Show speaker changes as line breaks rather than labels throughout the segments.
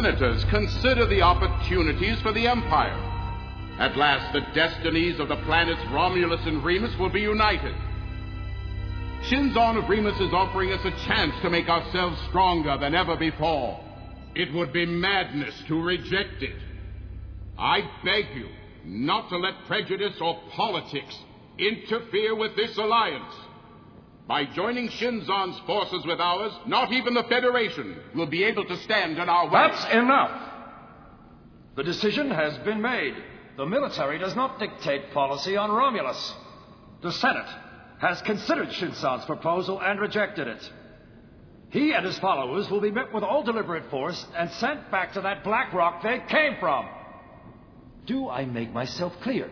senators, consider the opportunities for the Empire. At last, the destinies of the planets Romulus and Remus will be united. Shinzon of Remus is offering us a chance to make ourselves stronger than ever before. It would be madness to reject it. I beg you not to let prejudice or politics interfere with this alliance. By joining Shinzon's forces with ours, not even the Federation will be able to stand in our way.
That's enough! The decision has been made. The military does not dictate policy on Romulus. The Senate has considered Shinzon's proposal and rejected it. He and his followers will be met with all deliberate force and sent back to that black rock they came from. Do I make myself clear?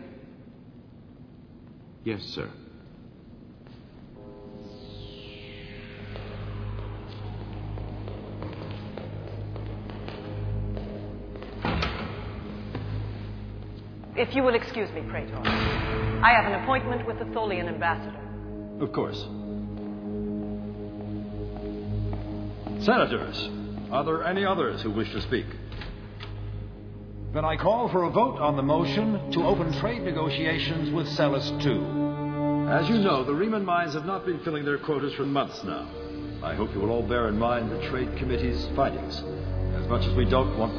Yes, sir.
If you will excuse me, Praetor. I have an appointment with the Tholian ambassador.
Of course. Senators, are there any others who wish to speak? Then I call for a vote on the motion to open trade negotiations with Celis II. As you know, the Riemann mines have not been filling their quotas for months now. I hope you will all bear in mind the Trade Committee's findings, as much as we don't want...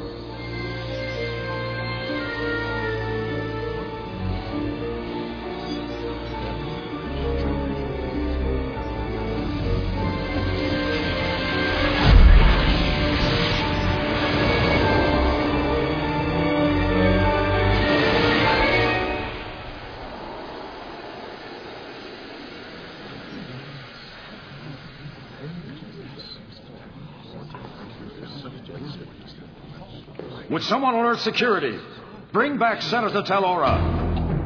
Would someone alert security? Bring back Senator Talora.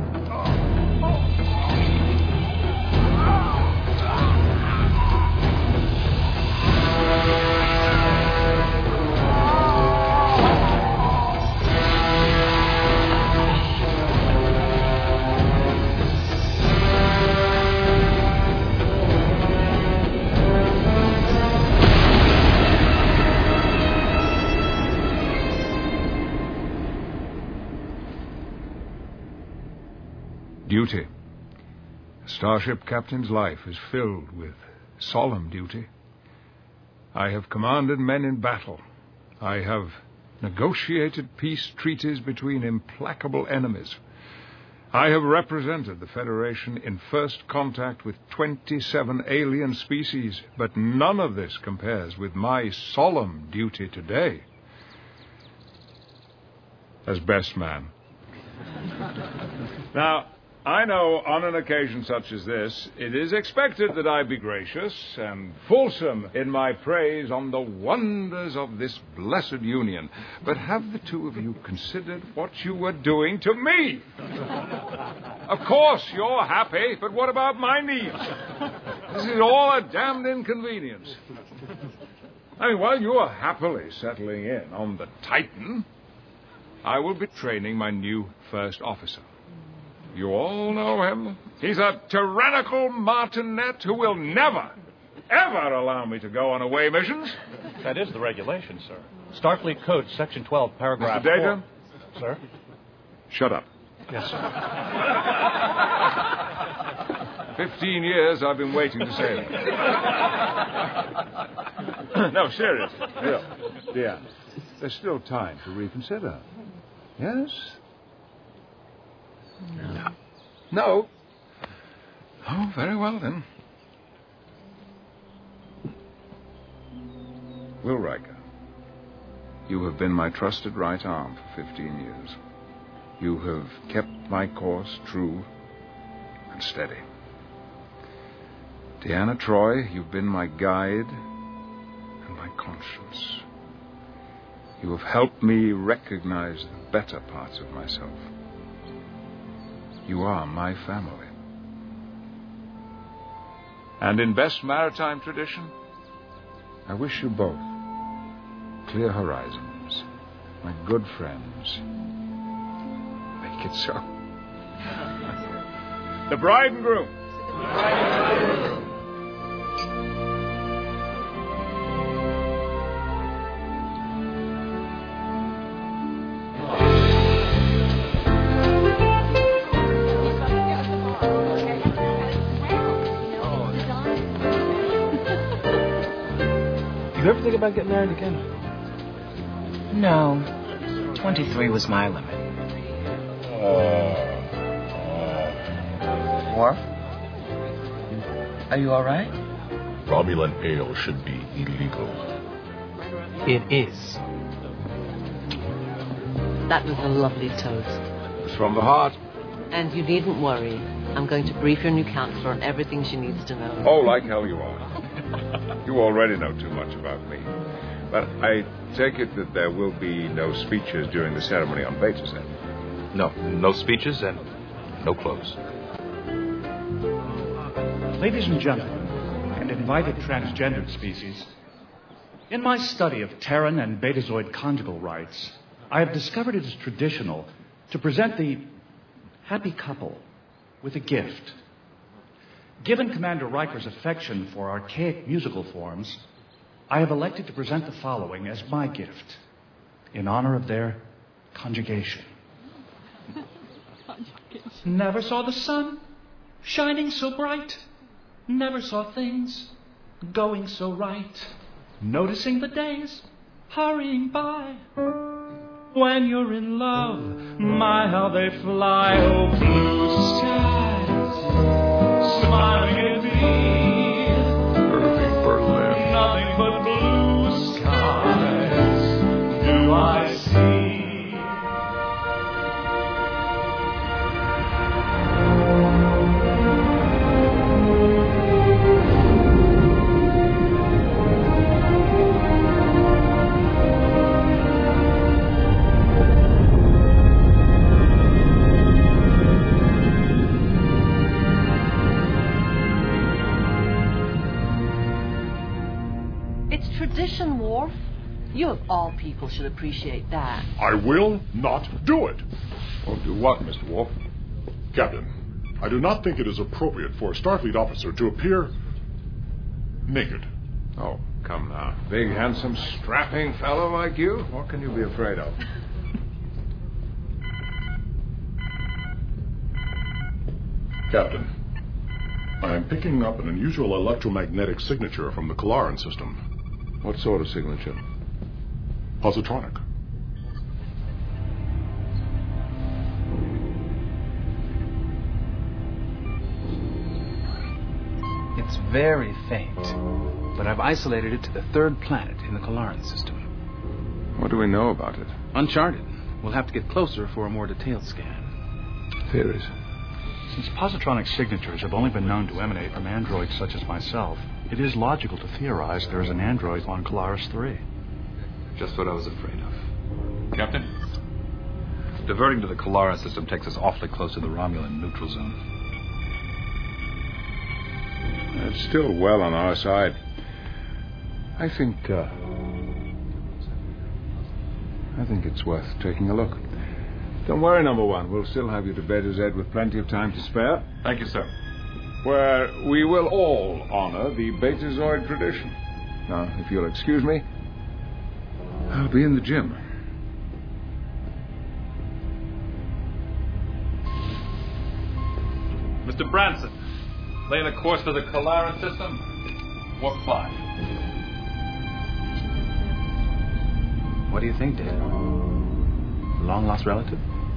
Duty. A starship captain's life is filled with solemn duty. I have commanded men in battle. I have negotiated peace treaties between implacable enemies. I have represented the Federation in first contact with 27 alien species, but none of this compares with my solemn duty today as best man. Now, I know on an occasion such as this, it is expected that I be gracious and fulsome in my praise on the wonders of this blessed union. But have the two of you considered what you were doing to me? Of course, you're happy, but what about my needs? This is all a damned inconvenience. I mean, while you're happily settling in on the Titan, I will be training my new first officer. You all know him. He's a tyrannical martinet who will never, ever allow me to go on away missions.
That is the regulation, sir. Starfleet Code, Section 12, Paragraph
4. Data?
Sir?
Shut up.
Yes, sir.
15 years I've been waiting to say that. No, seriously. Yeah. There's still time to reconsider. Yes? No. Oh, very well, then. Will Riker, you have been my trusted right arm for 15 years. You have kept my course true and steady. Deanna Troi, you've been my guide and my conscience. You have helped me recognize the better parts of myself. You are my family. And in best maritime tradition, I wish you both clear horizons, my good friends. Make it so. The bride and groom.
You ever think about getting married again?
No. 23 was my limit. Worf? Are you all right?
Romulan ale should be illegal.
It is.
That was a lovely toast.
It's from the heart.
And you needn't worry. I'm going to brief your new counselor on everything she needs to know.
Oh, like hell you are. You already know too much about me. But I take it that there will be no speeches during the ceremony on Beta's.
No speeches and no clothes.
Ladies and gentlemen, and invited transgendered species, in my study of Terran and Betazoid conjugal rights, I have discovered it is traditional to present the happy couple with a gift. Given Commander Riker's affection for archaic musical forms, I have elected to present the following as my gift in honor of their conjugation. Never saw the sun shining so bright. Never saw things going so right. Noticing the days hurrying by. When you're in love, my how they fly. Oh, blue skies smiling at me.
Irving Berlin.
Nothing but blue skies do I see.
Tradition, Worf. You of all people should appreciate that.
I will not do it.
Won't do what, Mr. Worf?
Captain, I do not think it is appropriate for a Starfleet officer to appear naked.
Oh, come now. Big, handsome, strapping fellow like you? What can you be afraid of?
Captain, I am picking up an unusual electromagnetic signature from the Kalaran system.
What sort of signature?
Positronic.
It's very faint, but I've isolated it to the third planet in the Kalaran system.
What do we know about it?
Uncharted. We'll have to get closer for a more detailed scan.
Theories?
Since positronic signatures have only been known to emanate from androids such as myself, it is logical to theorize there is an android on Kalaris 3.
Just what I was afraid of. Captain? Diverting to the Kalaran system takes us awfully close to the Romulan neutral zone.
It's still well on our side. I think it's worth taking a look. Don't worry, number one. We'll still have you to Beta Z with plenty of time to spare.
Thank you, sir.
Where we will all honor the Betazoid tradition. Now, if you'll excuse me, I'll be in the gym.
Mr. Branson, laying a course for the Kalaran system. Warp 5.
What do you think, Dave? Long-lost relative?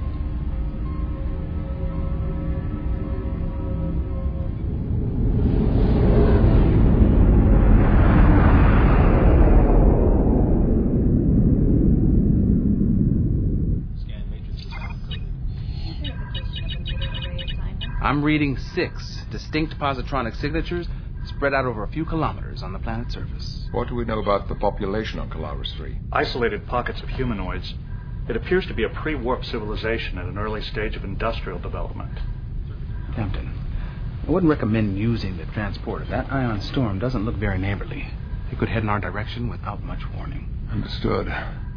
I'm reading 6 distinct positronic signatures spread out over a few kilometers on the planet's surface.
What do we know about the population on Kalaris 3?
Isolated pockets of humanoids. It appears to be a pre-warp civilization at an early stage of industrial development.
Captain, I wouldn't recommend using the transporter. That ion storm doesn't look very neighborly. It could head in our direction without much warning.
Understood.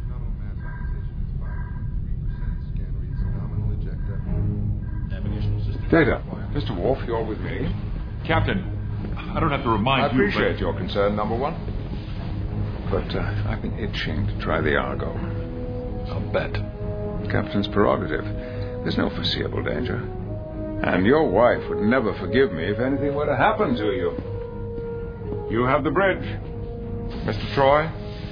Data. Mr. Worf, you're with me.
Captain, I don't have to remind you...
I appreciate your concern, number one. But I've been itching to try the Argo. I'll bet. Captain's prerogative. There's no foreseeable danger. And your wife would never forgive me if anything were to happen to you. You have the bridge. Mr. Troy?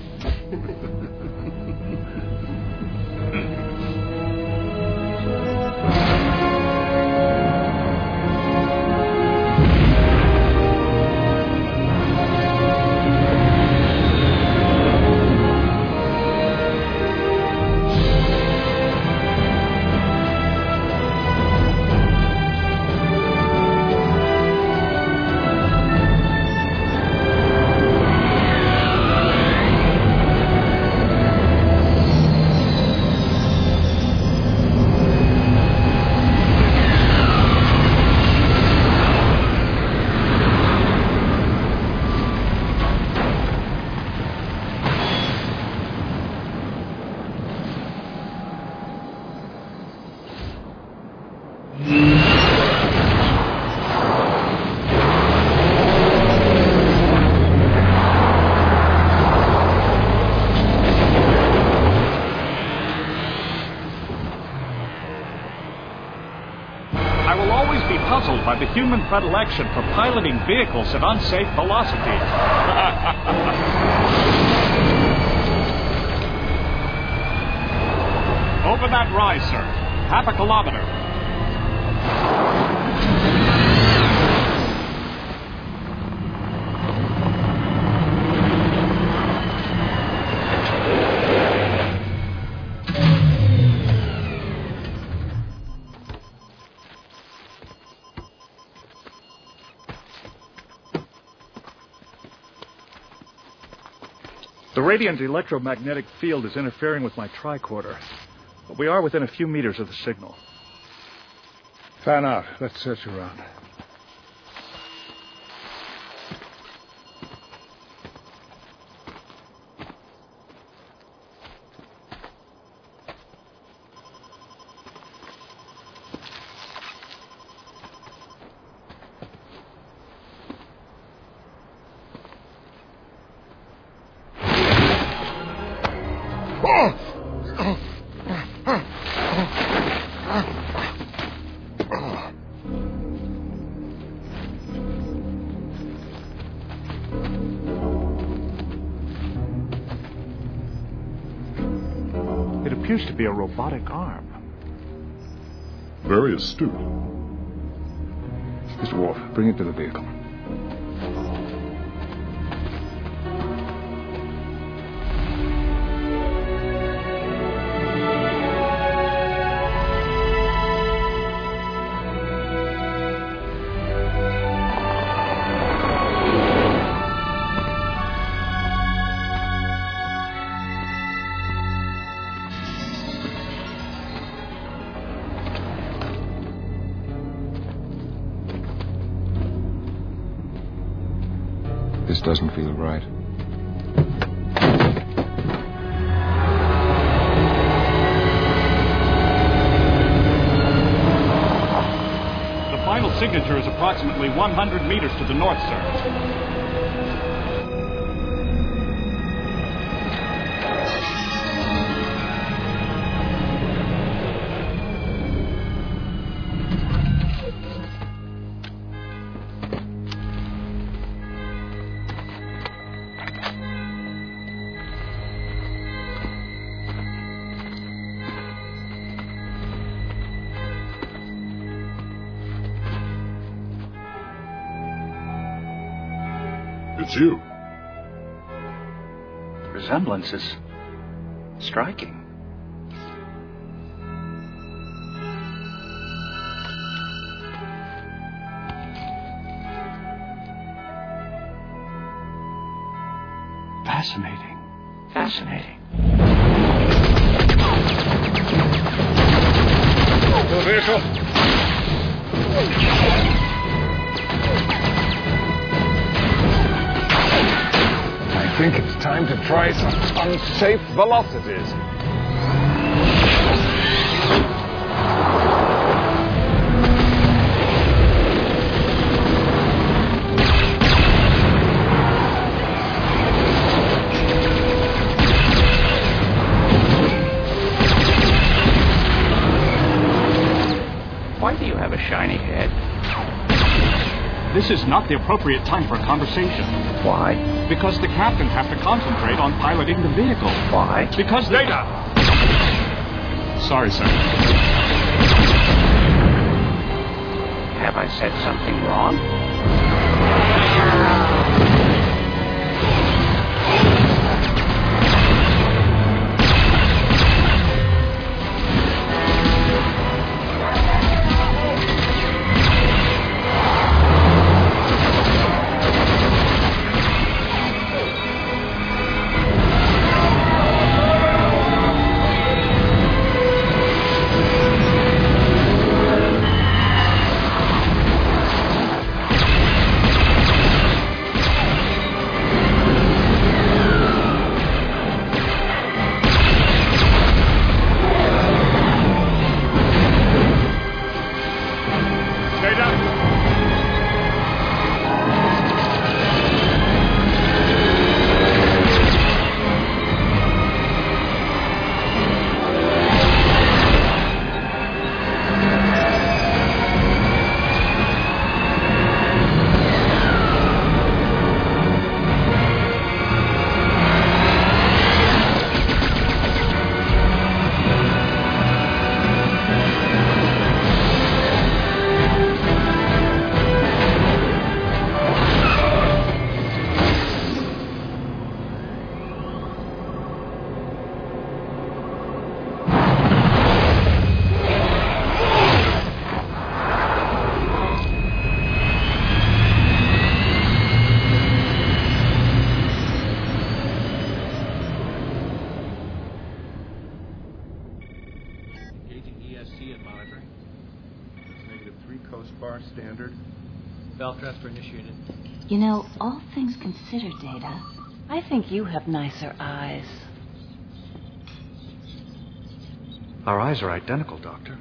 By the human predilection for piloting vehicles at unsafe velocities. Over that rise, sir. Half a kilometer. The radiant electromagnetic field is interfering with my tricorder, but we are within a few meters of the signal.
Fan out. Let's search around.
It appears to be a robotic arm.
Very astute.
Mr. Worf, bring it to the vehicle. This doesn't feel right.
The final signature is approximately 100 meters to the north, sir.
It's you.
The resemblance is striking. Fascinating. Fascinating.
The vehicle. I think it's time to try some unsafe velocities.
Why do you have a shiny head? This is not the appropriate time for a conversation.
Why?
Because the captain has to concentrate on piloting the vehicle.
Why?
Because
Data!
Sorry, sir.
Have I said something wrong? Standard.
Valve transfer initiated.
You know, all things considered, Data,
I think you have nicer eyes.
Our eyes are identical, Doctor.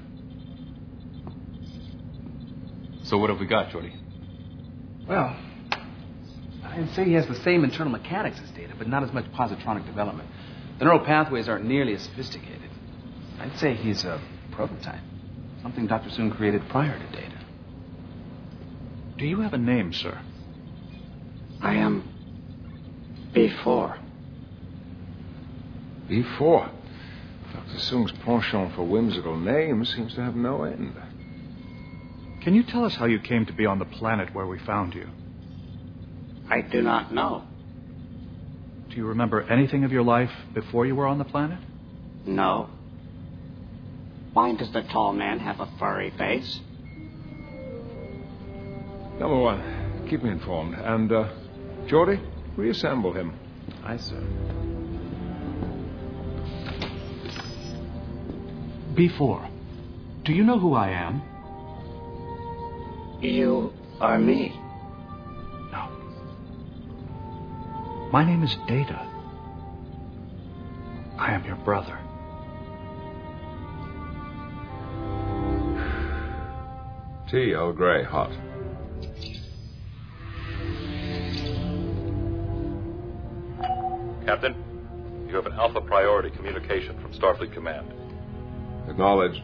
So what have we got, Geordi?
Well, I'd say he has the same internal mechanics as Data, but not as much positronic development. The neural pathways aren't nearly as sophisticated. I'd say he's a prototype. Something Dr. Soong created prior to Data.
Do you have a name, sir?
I am B4.
B4? Dr. Soong's penchant for whimsical names seems to have no end.
Can you tell us how you came to be on the planet where we found you?
I do not know.
Do you remember anything of your life before you were on the planet?
No. Why does the tall man have a furry face?
Number one, keep me informed. And, Geordi, reassemble him.
Aye, sir.
B4, do you know who I am?
You are me.
No. My name is Data. I am your brother.
Tea, Earl Grey, hot.
Captain, you have an Alpha priority communication from Starfleet Command.
Acknowledged.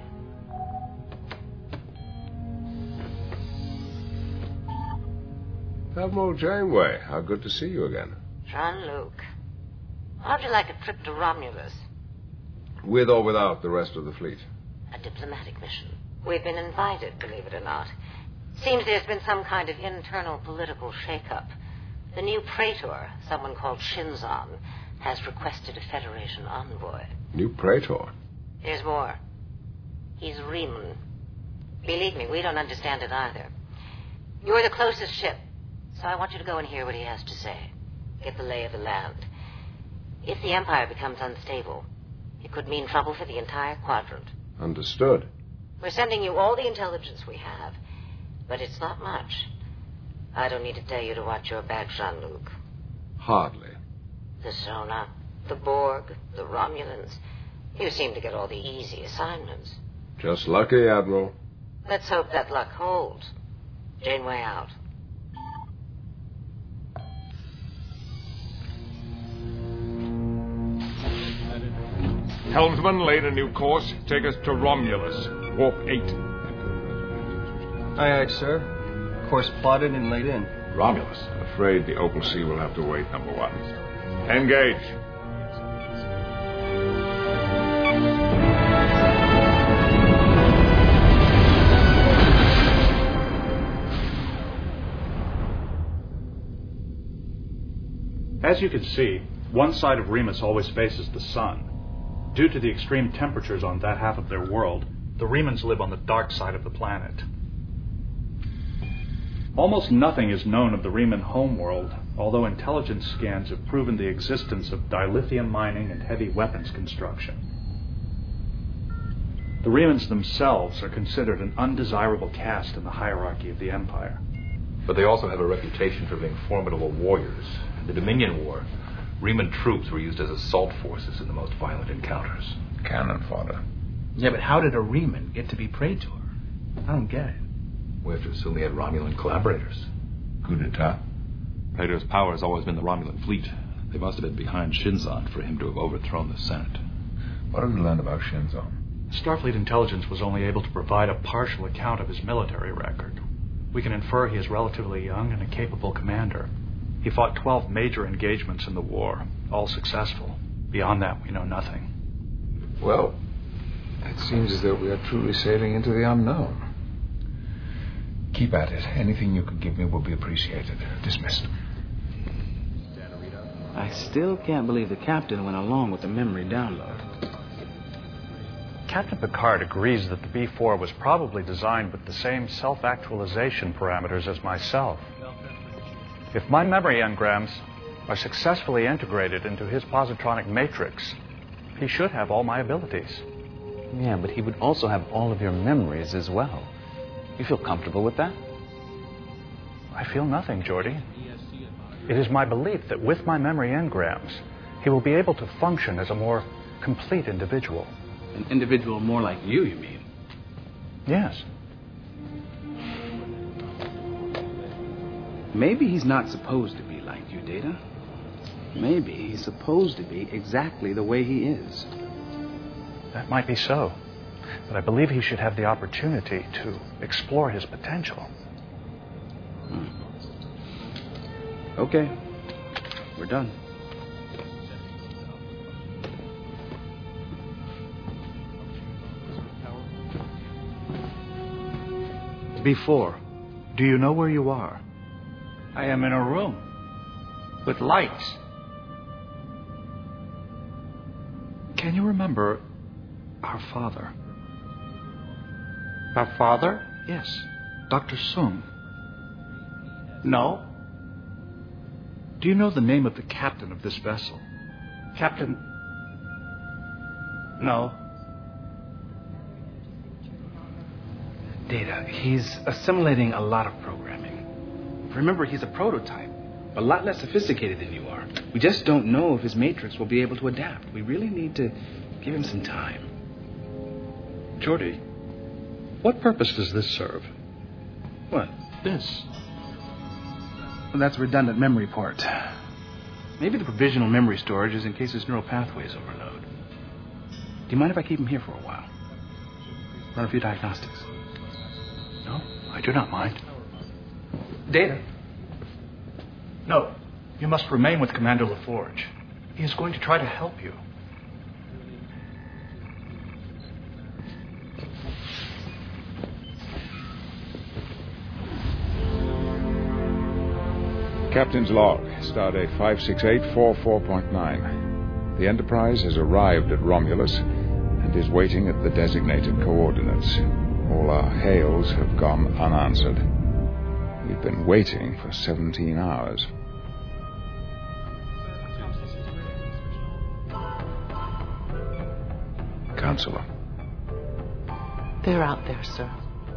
Admiral Janeway, how good to see you again.
Jean-Luc, how'd you like a trip to Romulus?
With or without the rest of the fleet?
A diplomatic mission. We've been invited, believe it or not. Seems there's been some kind of internal political shake-up. The new Praetor, someone called Shinzon, has requested a Federation envoy.
New Praetor?
There's more. He's Riemann. Believe me, we don't understand it either. You're the closest ship, so I want you to go and hear what he has to say. Get the lay of the land. If the Empire becomes unstable, it could mean trouble for the entire quadrant.
Understood.
We're sending you all the intelligence we have, but it's not much. I don't need to tell you to watch your back, Jean-Luc.
Hardly.
The Zona, the Borg, the Romulans. You seem to get all the easy assignments.
Just lucky, Admiral.
Let's hope that luck holds. Janeway out.
Helmsman, laid a new course. Take us to Romulus. Warp 8.
Aye, aye, sir.
Course plotted and laid in.
Romulus. Afraid the Opal Sea will have to wait, number one. Engage.
As you can see, one side of Remus always faces the sun. Due to the extreme temperatures on that half of their world, the Remans live on the dark side of the planet. Almost nothing is known of the Reman homeworld, although intelligence scans have proven the existence of dilithium mining and heavy weapons construction. The Remans themselves are considered an undesirable caste in the hierarchy of the Empire.
But they also have a reputation for being formidable warriors. In the Dominion War, Reman troops were used as assault forces in the most violent encounters.
Cannon fodder.
Yeah, but how did a Reman get to be Praetor? I don't get it.
We have to assume he had Romulan collaborators.
Coup d'etat.
Praetor's power has always been the Romulan fleet. They must have been behind Shinzon for him to have overthrown the Senate.
What have we learned about Shinzon?
Starfleet intelligence was only able to provide a partial account of his military record. We can infer he is relatively young and a capable commander. He fought 12 major engagements in the war, all successful. Beyond that, we know nothing.
Well, it seems as though we are truly sailing into the unknown. Keep at it. Anything you can give me will be appreciated. Dismissed.
I still can't believe the captain went along with the memory download.
Captain Picard agrees that the B-4 was probably designed with the same self-actualization parameters as myself. If my memory engrams are successfully integrated into his positronic matrix, he should have all my abilities.
Yeah, but he would also have all of your memories as well. You feel comfortable with that?
I feel nothing, Geordi. It is my belief that with my memory engrams, he will be able to function as a more complete individual.
An individual more like you mean?
Yes.
Maybe he's not supposed to be like you, Data. Maybe he's supposed to be exactly the way he is.
That might be so. But I believe he should have the opportunity to explore his potential.
Okay. We're done.
B-4, do you know where you are?
I am in a room with lights.
Can you remember our father?
Our father?
Yes, Dr. Sung.
No.
Do you know the name of the captain of this vessel?
Captain? No.
Data, he's assimilating a lot of programming. Remember, he's a prototype, a lot less sophisticated than you are. We just don't know if his matrix will be able to adapt. We really need to give him some time.
Geordi, what purpose does this serve?
What?
This.
Well, that's a redundant memory port. Maybe the provisional memory storage is in case his neural pathways overload. Do you mind if I keep him here for a while? Run a few diagnostics.
No, I do not mind.
Data.
No, you must remain with Commander LaForge. He is going to try to help you.
Captain's log, stardate 56844.9. The Enterprise has arrived at Romulus and is waiting at the designated coordinates. All our hails have gone unanswered. We've been waiting for 17 hours. Counselor.
They're out there, sir.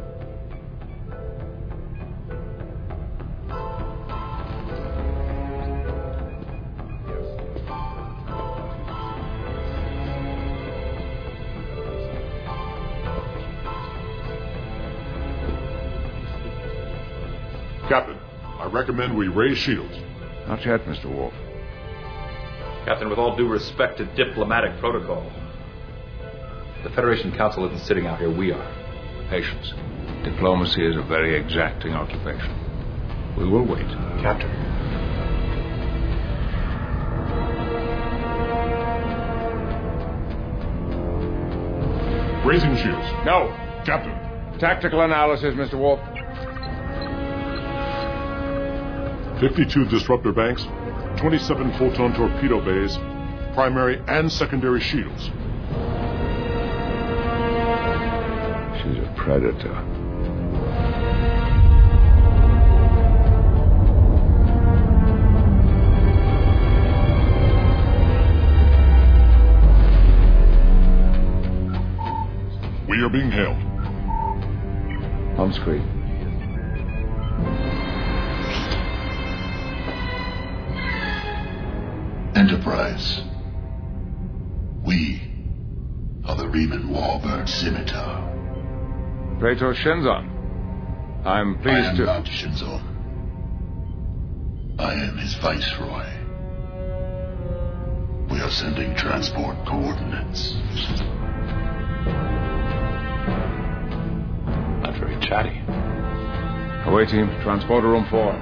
Captain, I recommend we raise shields.
Not yet, Mr. Worf.
Captain, with all due respect to diplomatic protocol, the Federation Council isn't sitting out here. We are. Patience.
Diplomacy is a very exacting occupation. We will wait.
Captain. Raising shields.
No.
Captain.
Tactical analysis, Mr. Wolf.
52 disruptor banks, 27 photon torpedo bays, primary and secondary shields.
She's a predator.
We are being hailed.
On screen.
Enterprise. We are the Riemann Warbird Scimitar.
Praetor Shenzon. I'm pleased to...
I am not Shenzon. I am his viceroy. We are sending transport coordinates.
Not very chatty.
Away, team. Transporter room 4.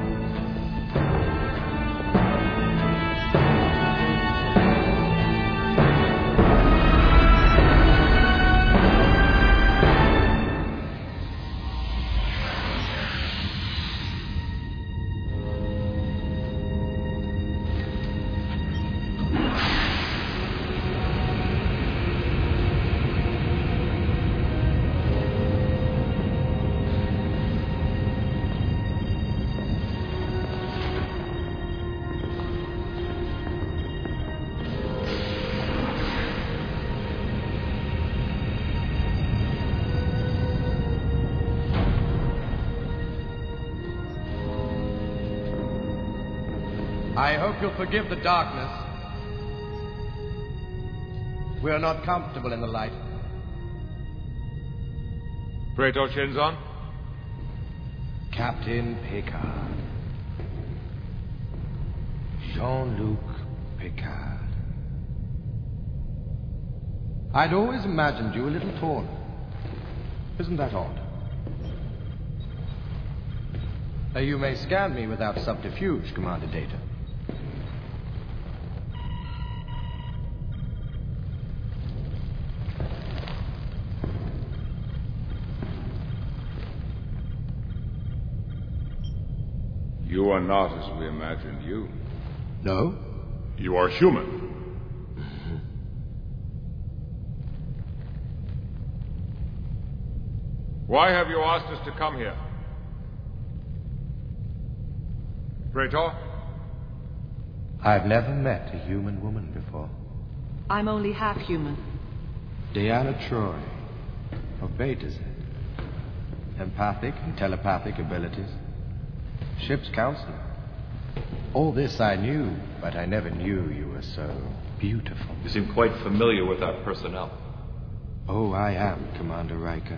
I hope you'll forgive the darkness. We are not comfortable in the light.
Praetor Shenzon?
Captain Picard. Jean-Luc Picard. I'd always imagined you a little taller. Isn't that odd? You may scan me without subterfuge, Commander Data.
You are not as we imagined you.
No?
You are human.
Why have you asked us to come here? Praetor?
I've never met a human woman before.
I'm only half human.
Deanna Troi, of Betazed. Empathic and telepathic abilities. Ship's counselor. All this I knew, but I never knew you were so beautiful.
You seem quite familiar with our personnel.
Oh, I am, Commander Riker.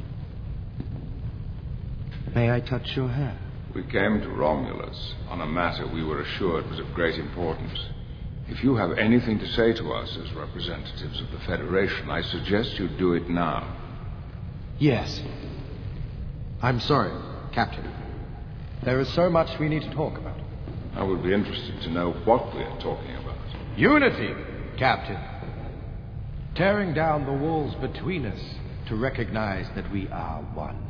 May I touch your hair?
We came to Romulus on a matter we were assured was of great importance. If you have anything to say to us as representatives of the Federation, I suggest you do it now.
Yes. I'm sorry, Captain. There is so much we need to talk about.
I would be interested to know what we are talking about.
Unity, Captain. Tearing down the walls between us to recognize that we are one.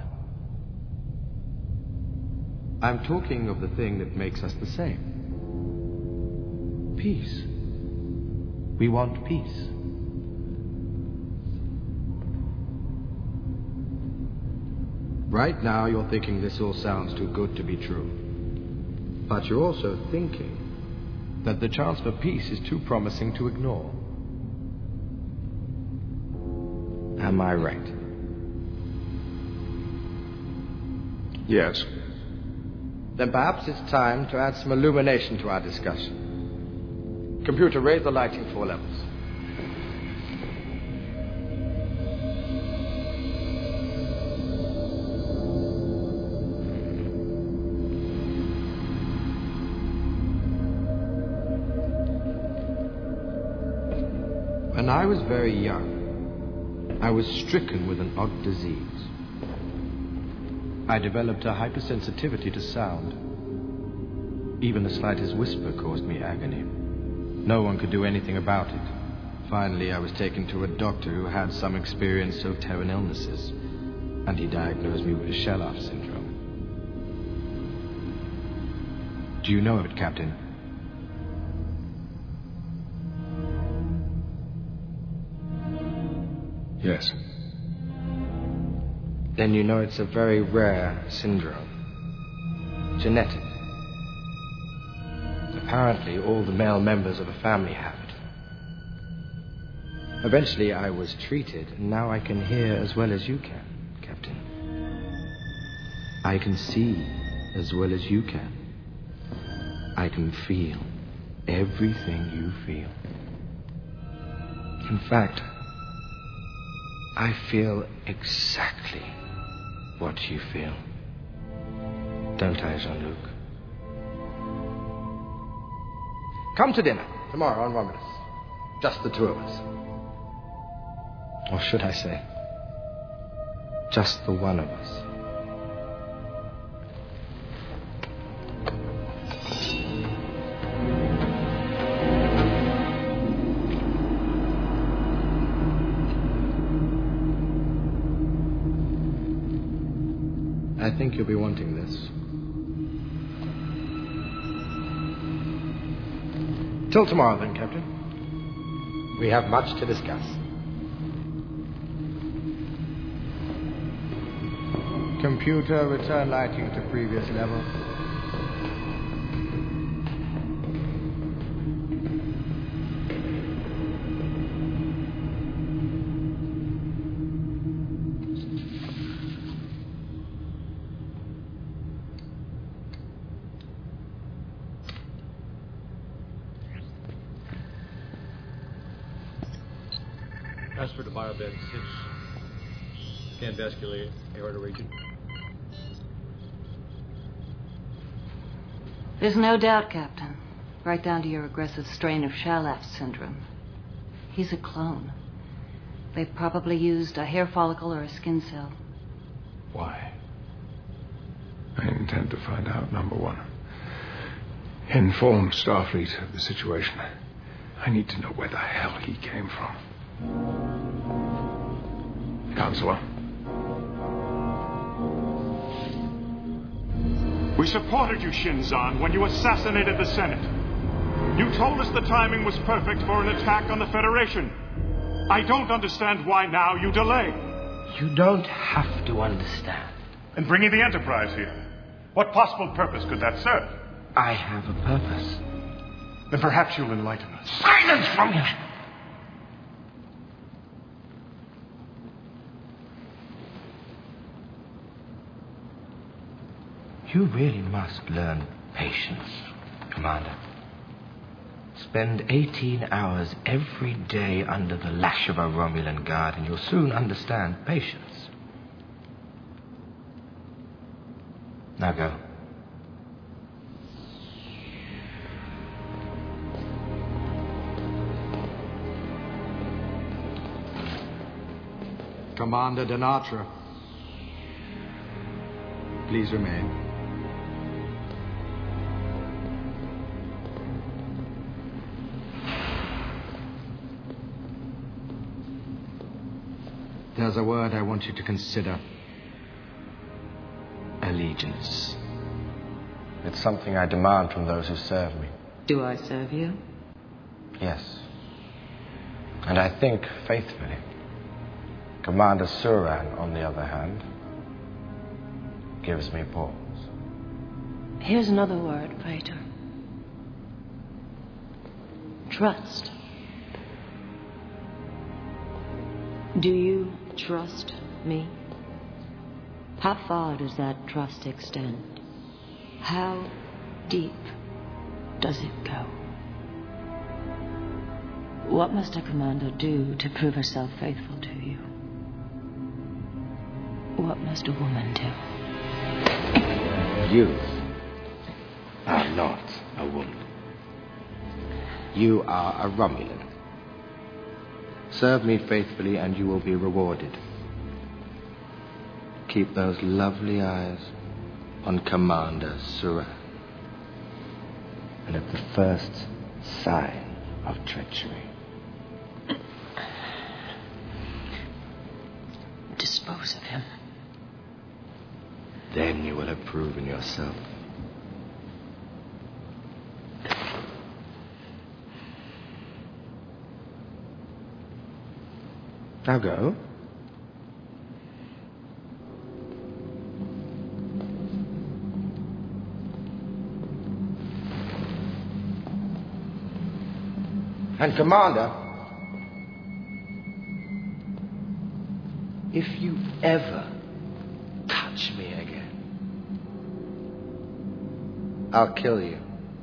I'm talking of the thing that makes us the same. Peace. We want peace. Right now, you're thinking this all sounds too good to be true. But you're also thinking that the chance for peace is too promising to ignore. Am I right?
Yes.
Then perhaps it's time to add some illumination to our discussion. Computer, raise the lighting 4 levels. When I was very young, I was stricken with an odd disease. I developed a hypersensitivity to sound. Even the slightest whisper caused me agony. No one could do anything about it. Finally, I was taken to a doctor who had some experience of Terran illnesses, and he diagnosed me with Sherlock syndrome. Do you know of it, Captain?
Yes.
Then you know it's a very rare syndrome. Genetic. Apparently, all the male members of a family have it. Eventually, I was treated, and now I can hear as well as you can, Captain. I can see as well as you can. I can feel everything you feel. In fact, I feel exactly what you feel. Don't I, Jean-Luc? Come to dinner tomorrow on Romulus. Just the two of us. Or should I say, just the one of us. I think you'll be wanting this. Till tomorrow, then, Captain. We have much to discuss. Computer, return lighting to previous level.
Transfer to biobed 6. Scan vascular aorta region.
There's no doubt, Captain. Right down to your aggressive strain of Sherlock syndrome. He's a clone. They probably used a hair follicle or a skin cell.
Why? I intend to find out, number one. Inform Starfleet of the situation. I need to know where the hell he came from. Counselor.
We supported you, Shinzon, when you assassinated the Senate. You told us the timing was perfect for an attack on the Federation. I don't understand why now you delay.
You don't have to understand.
And bringing the Enterprise here, what possible purpose could that serve?
I have a purpose.
Then perhaps you'll enlighten us.
Silence from you! You really must learn patience, Commander. Spend 18 hours every day under the lash of a Romulan guard, and you'll soon understand patience. Now go. Commander Denatra, please remain. There's a word I want you to consider. Allegiance. It's something I demand from those who serve me.
Do I serve you?
Yes. And I think faithfully. Commander Suran, on the other hand, gives me pause.
Here's another word, Praetor. Trust. Do you trust me? How far does that trust extend? How deep does it go? What must a commander do to prove herself faithful to you? What must a woman do?
You are not a woman. You are a Romulan. Serve me faithfully and you will be rewarded. keep those lovely eyes on Commander Surah. And at the first sign of treachery,
dispose of him.
Then you will have proven yourself. Now go. And Commander, if you ever touch me again, I'll kill you.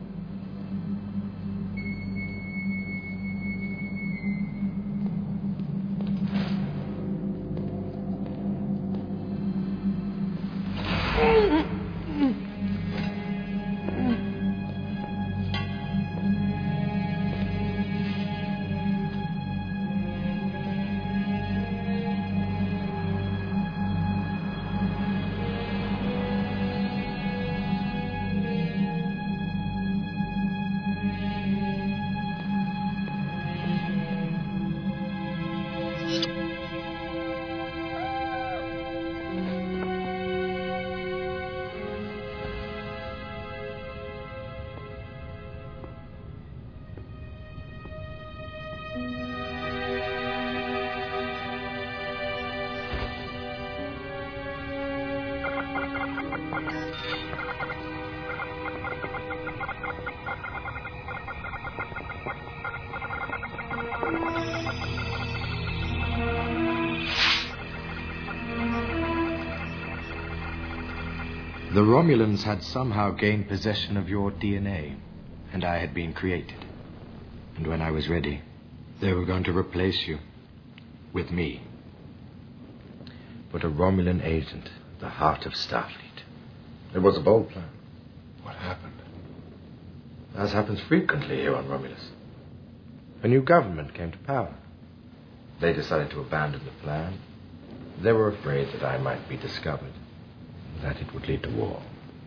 The Romulans had somehow gained possession of your DNA, and I had been created. And when I was ready, they were going to replace you with me. But a Romulan agent, the heart of Starfleet. It was a bold plan.
What happened?
As happens frequently here on Romulus. A new government came to power. They decided to abandon the plan. They were afraid that I might be discovered, that it would lead to war.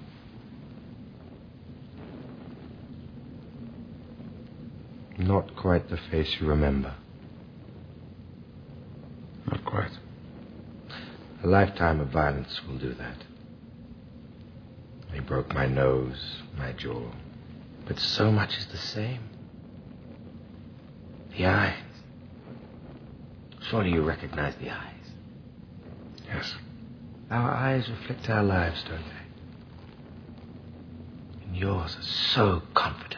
Not quite the face you remember.
Not quite.
A lifetime of violence will do that. They broke my nose, my jaw. But so much is the same. The eyes. Surely you recognize the eyes.
Yes.
Our eyes reflect our lives, don't they? And yours are so confident.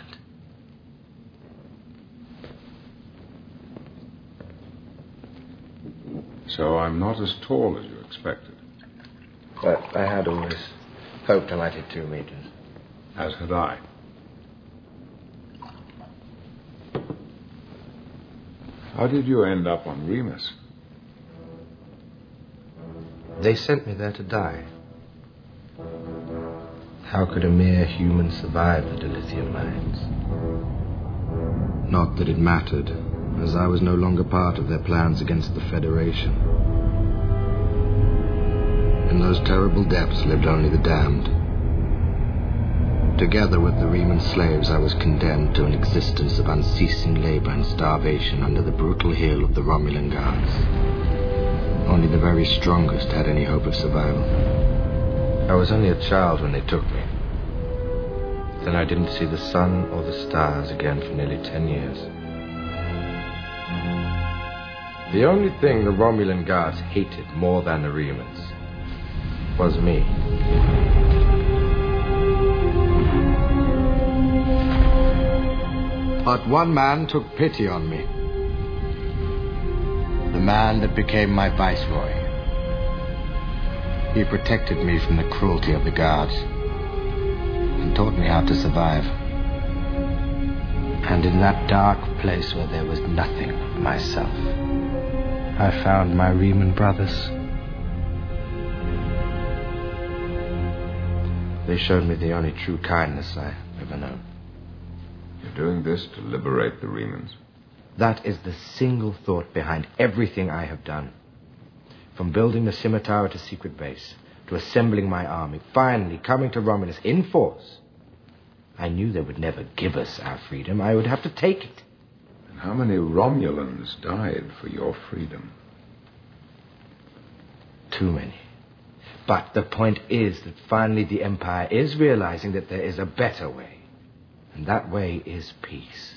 So I'm not as tall as you expected.
But I had always hoped I might hit 2 meters.
As had I. How did you end up on Remus?
They sent me there to die. How could a mere human survive the dilithium mines? Not that it mattered, as I was no longer part of their plans against the Federation. In those terrible depths lived only the damned. Together with the Reman slaves, I was condemned to an existence of unceasing labor and starvation under the brutal heel of the Romulan guards. Only the very strongest had any hope of survival. I was only a child when they took me. Then I didn't see the sun or the stars again for nearly 10 years. The only thing the Romulan guards hated more than the Remans was me. But one man took pity on me. The man that became my viceroy. He protected me from the cruelty of the guards and taught me how to survive. And in that dark place where there was nothing of myself, I found my Reman brothers. They showed me the only true kindness I've ever known.
You're doing this to liberate the Remans?
That is the single thought behind everything I have done. From building the scimitar at a secret base, to assembling my army, finally coming to Romulus in force, I knew they would never give us our freedom. I would have to take it.
And how many Romulans died for your freedom?
Too many. But the point is that finally the Empire is realizing that there is a better way. And that way is peace.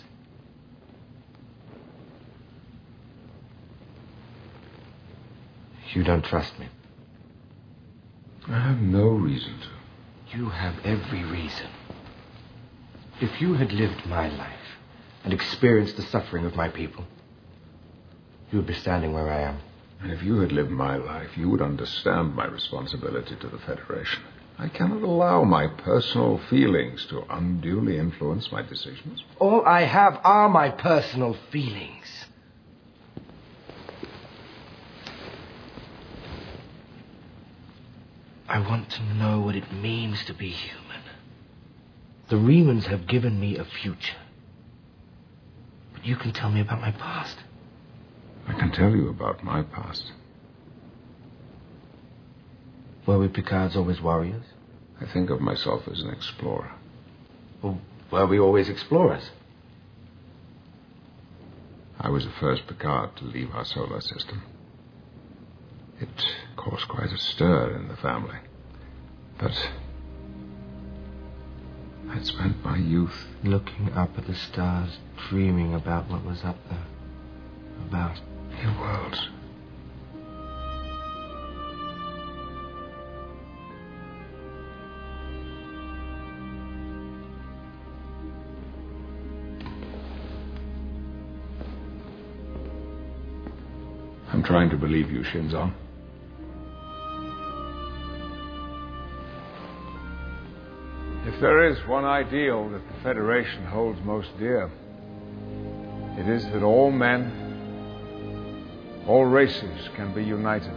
You don't trust me?
I have no reason to.
You have every reason. If you had lived my life and experienced the suffering of my people, you would be standing where I am.
And if you had lived my life, you would understand my responsibility to the Federation. I cannot allow my personal feelings to unduly influence my decisions.
All I have are my personal feelings. I want to know what it means to be human. The Remans have given me a future. But you can tell me about my past.
I can tell you about my past.
Were we Picards always warriors?
I think of myself as an explorer.
Well, were we always explorers?
I was the first Picard to leave our solar system. It caused quite a stir in the family. But I'd spent my youth
looking up at the stars, dreaming about what was up there. About
new worlds. I'm trying to believe you, Shinzon. If there is one ideal that the Federation holds most dear, it is that all men, all races can be united.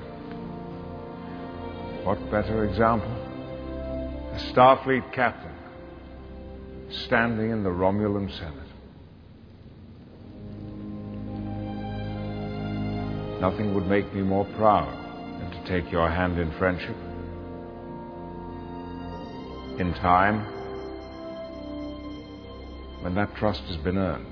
What better example? A Starfleet captain standing in the Romulan Senate. Nothing would make me more proud than to take your hand in friendship. In time, when that trust has been earned.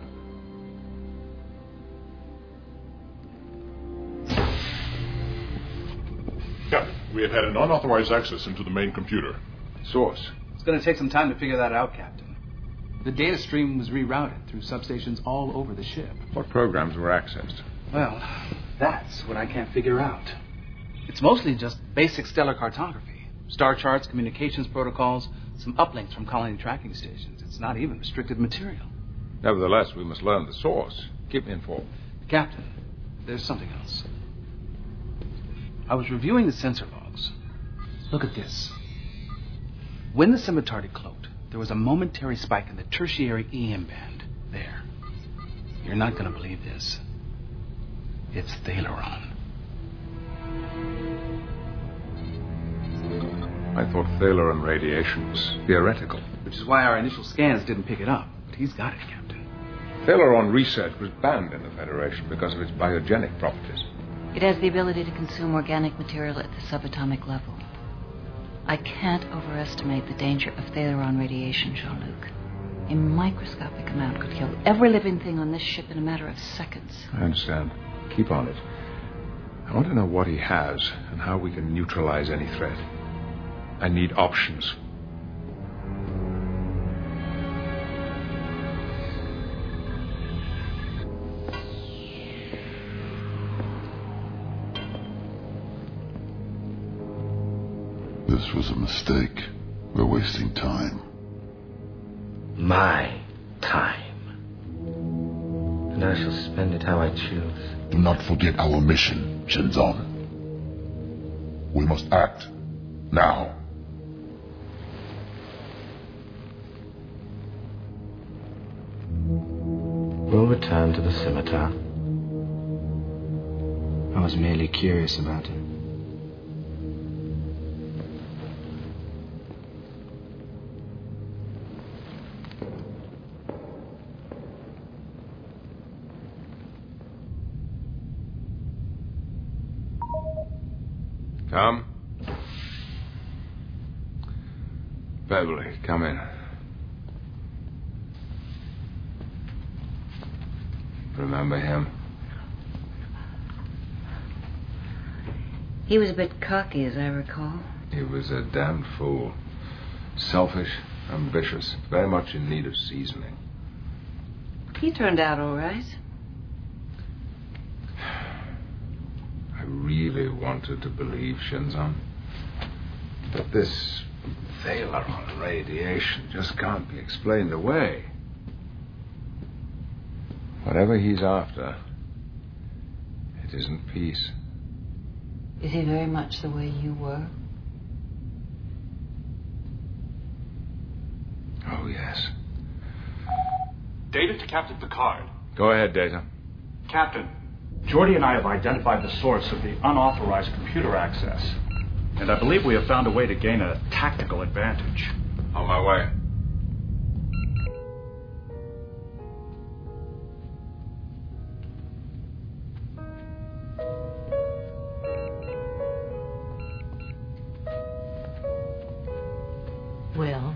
Captain, we have had an unauthorized access into the main computer.
Source?
It's going to take some time to figure that out, Captain. The data stream was rerouted through substations all over the ship.
What programs were accessed?
Well, that's what I can't figure out. It's mostly just basic stellar cartography, star charts, communications protocols, some uplinks from colony tracking stations. It's not even restricted material.
Nevertheless, we must learn the source. Keep me informed.
Captain, there's something else. I was reviewing the sensor logs. Look at this. When the scimitar decloaked, there was a momentary spike in the tertiary EM band. There. You're not going to believe this. It's Thalaron.
I thought Thalaron radiation was theoretical.
Which is why our initial scans didn't pick it up. But he's got it, Captain.
Thalaron research was banned in the Federation because of its biogenic properties.
It has the ability to consume organic material at the subatomic level. I can't overestimate the danger of Thalaron radiation, Jean-Luc. A microscopic amount could kill every living thing on this ship in a matter of seconds.
I understand. Keep on it. I want to know what he has and how we can neutralize any threat. I need options.
This was a mistake. We're wasting time.
My time. And I shall spend it how I choose.
Do not forget our mission, Shinzon. We must act. Now.
We'll return to the scimitar. I was merely curious about it.
Come. Beverly, come in. Remember him?
He was a bit cocky, as I recall.
He was a damned fool. Selfish, ambitious, very much in need of seasoning.
He turned out all right.
I really wanted to believe, Shinzon, that this Thalaron radiation just can't be explained away. Whatever he's after, it isn't peace.
Is he very much the way you were?
Oh, yes.
Data to Captain Picard.
Go ahead, Data.
Captain, Geordi and I have identified the source of the unauthorized computer access. And I believe we have found a way to gain a tactical advantage.
On my way.
Will,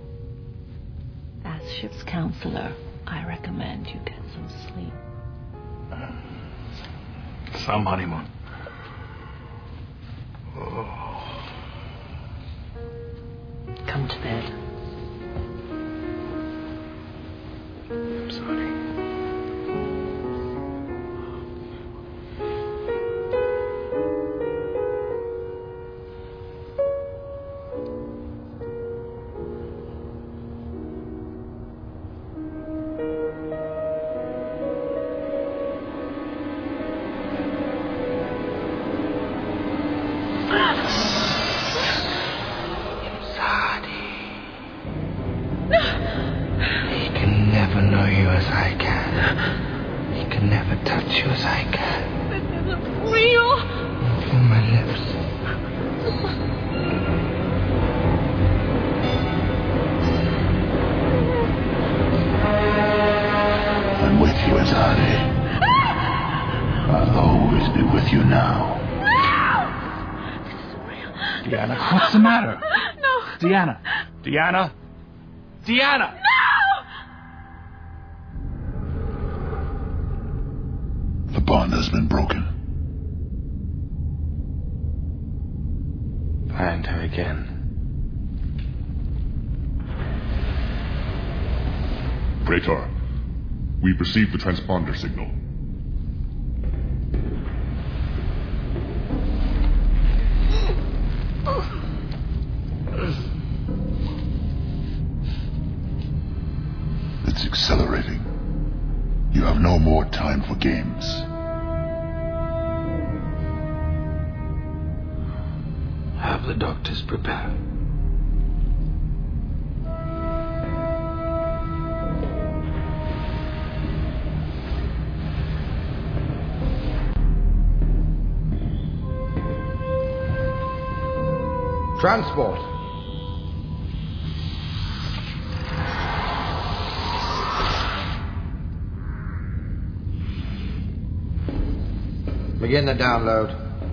as ship's counselor, I recommend you get some sleep.
Some honeymoon.
Come to bed.
I'm sorry. Deanna!
No! The bond has been broken.
Find her again.
Praetor, we've received the transponder signal.
It's accelerating. You have no more time for games.
Have the doctors prepare. Transport. Begin the download.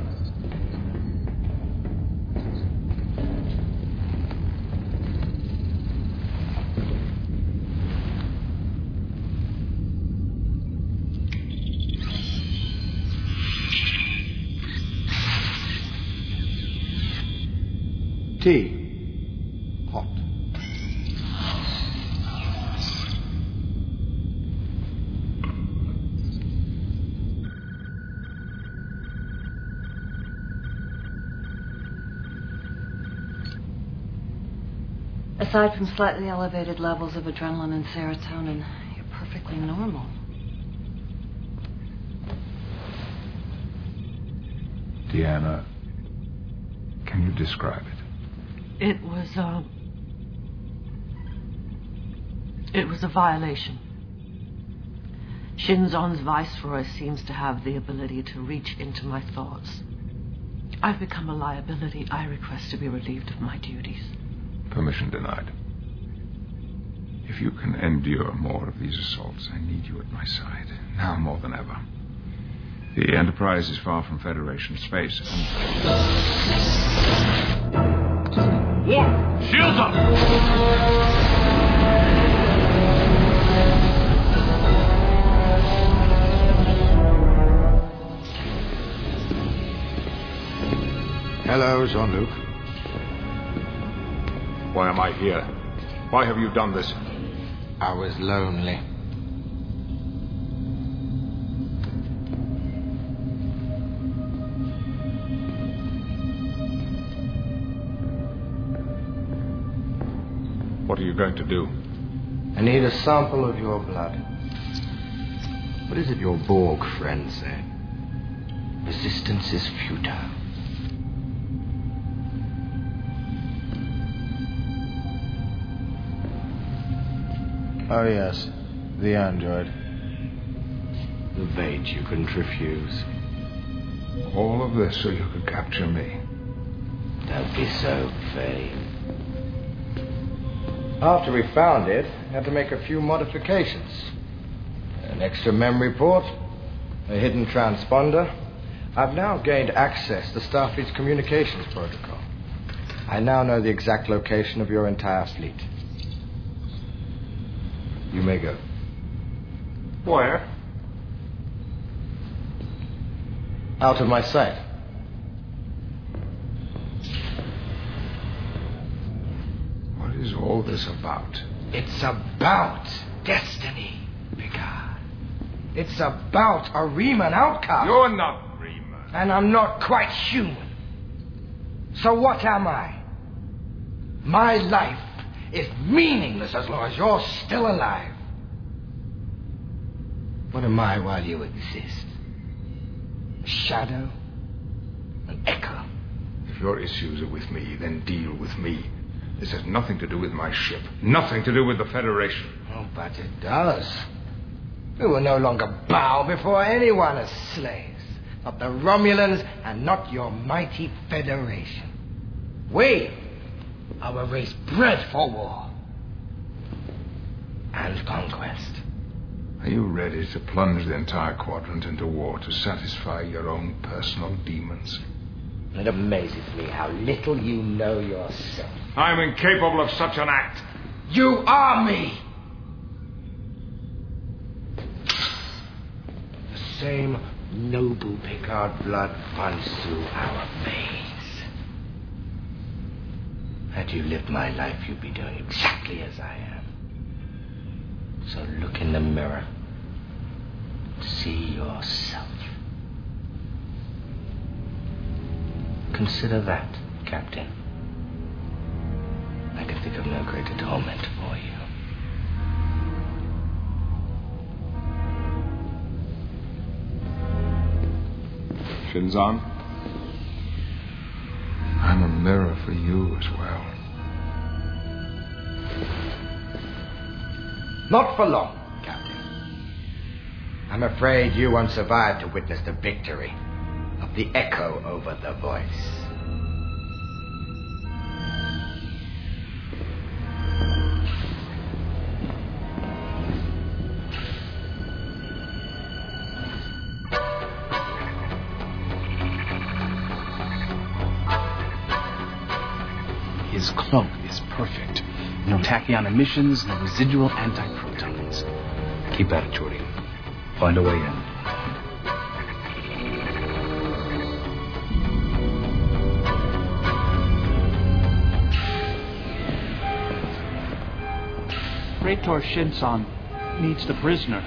Tea. Hot.
Aside from slightly elevated levels of adrenaline and serotonin, you're perfectly normal.
Deanna, can you describe it?
It was a violation. Shinzon's viceroy seems to have the ability to reach into my thoughts. I've become a liability. I request to be relieved of my duties.
Permission denied. If you can endure more of these assaults, I need you at my side, now more than ever. The Enterprise is far from Federation space.
Warp! Shields up!
Hello, Jean-Luc.
Why am I here? Why have you done this?
I was lonely.
What are you going to do?
I need a sample of your blood. What is it your Borg friends say? Resistance is futile. Oh, yes. The android. The bait you couldn't refuse.
All of this so you could capture me.
Don't be so vain. After we found it, we had to make a few modifications. An extra memory port, a hidden transponder. I've now gained access to Starfleet's communications protocol. I now know the exact location of your entire fleet. You may go.
Where?
Out of my sight.
What is all this about?
It's about destiny, Picard. It's about a Riemann outcast.
You're not Riemann.
And I'm not quite human. So what am I? My life is meaningless as long as you're still alive. What am I while you exist? A shadow? An echo?
If your issues are with me, then deal with me. This has nothing to do with my ship. Nothing to do with the Federation.
Oh, but it does. We will no longer bow before anyone as slaves. Not the Romulans and not your mighty Federation. We are a race bred for war and conquest.
Are you ready to plunge the entire quadrant into war to satisfy your own personal demons?
It amazes me how little you know yourself.
I'm incapable of such an act.
You are me! The same noble Picard blood runs through our veins. Had you lived my life, you'd be doing exactly as I am. So look in the mirror. See yourself. Consider that, Captain. I can think of no greater torment for you.
Shinzon, I'm a mirror for you as well.
Not for long, Captain. I'm afraid you won't survive to witness the victory of the echo over the voice.
His cloak is perfect. No tachyon emissions, no residual antiprotons.
Keep at it, Geordi. Find a way in.
Praetor Shinzon needs the prisoner.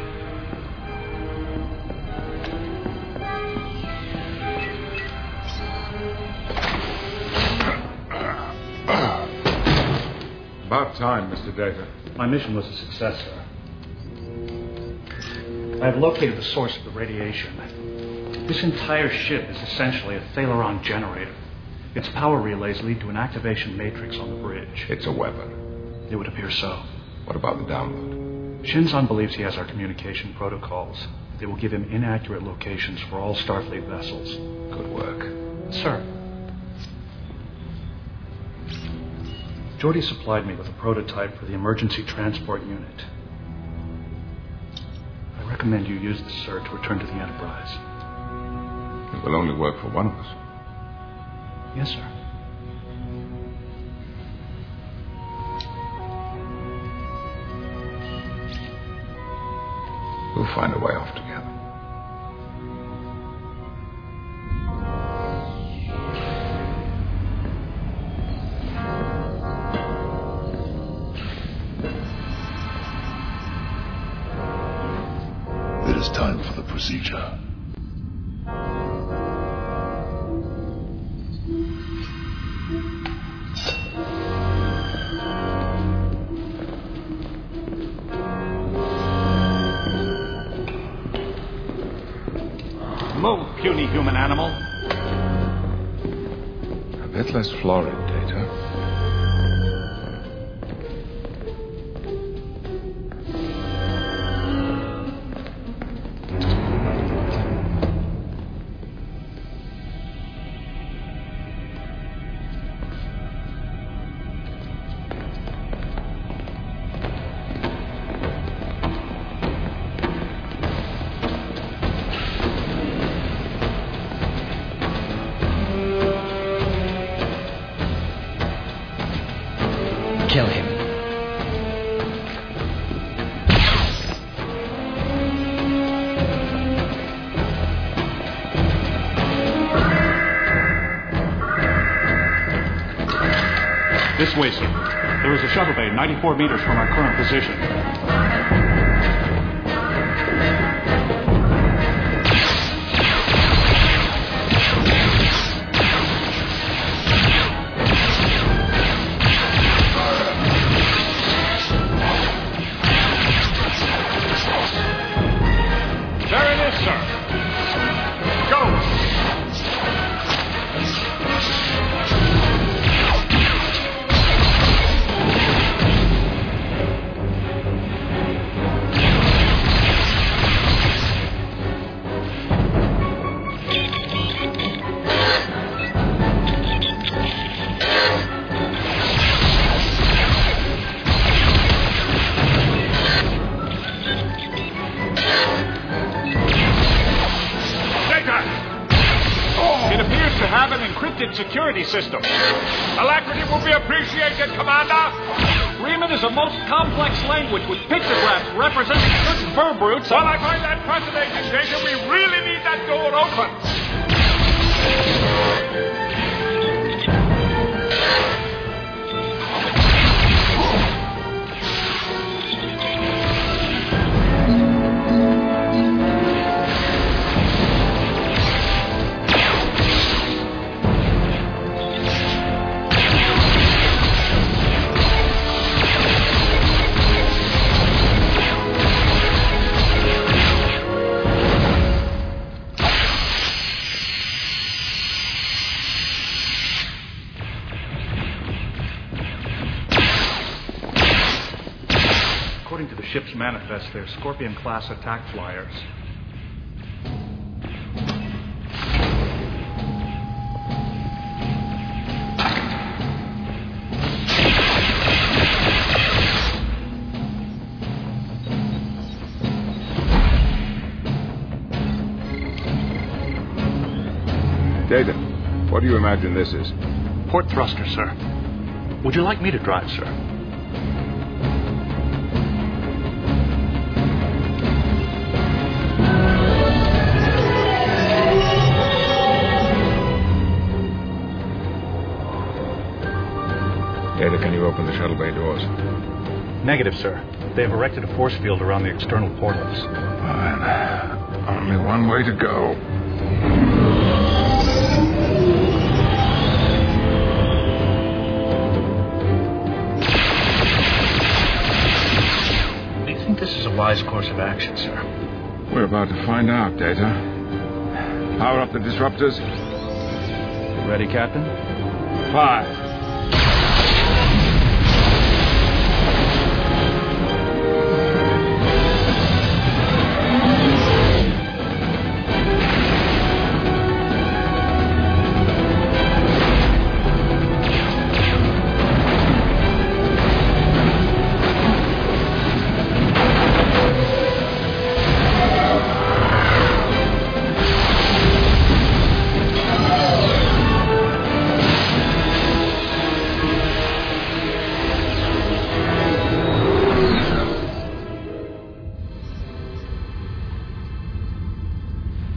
About time, Mr. Data.
My mission was a success, sir. I have located the source of the radiation. This entire ship is essentially a Thalaron generator. Its power relays lead to an activation matrix on the bridge.
It's a weapon.
It would appear so.
What about the download?
Shinzon believes he has our communication protocols. They will give him inaccurate locations for all Starfleet vessels.
Good work.
Sir. Geordi supplied me with a prototype for the emergency transport unit. I recommend you use this, sir, to return to the Enterprise.
will only work for one of us.
Yes, sir.
We'll find a way off together.
It is time for the procedure.
Move, puny human animal.
A bit less florid, Data.
Kill him.
This way, sir. There is a shuttle bay 94 meters from our current position.
There it is, sir. Go! Security system. Alacrity will be appreciated, Commander.
Riemann is a most complex language with pictographs representing certain verb roots.
Well, I find that fascinating, Jacob. We really need that door open.
According to the ship's manifest, they're Scorpion-class attack flyers.
Data, what do you imagine this is?
Port thruster, sir. Would you like me to drive, sir?
Data, can you open the shuttle bay doors?
Negative, sir. They have erected a force field around the external portals.
Fine. Only one way to go.
Do you think this is a wise course of action, sir?
We're about to find out, Data. Power up the disruptors.
Ready, Captain?
Fire.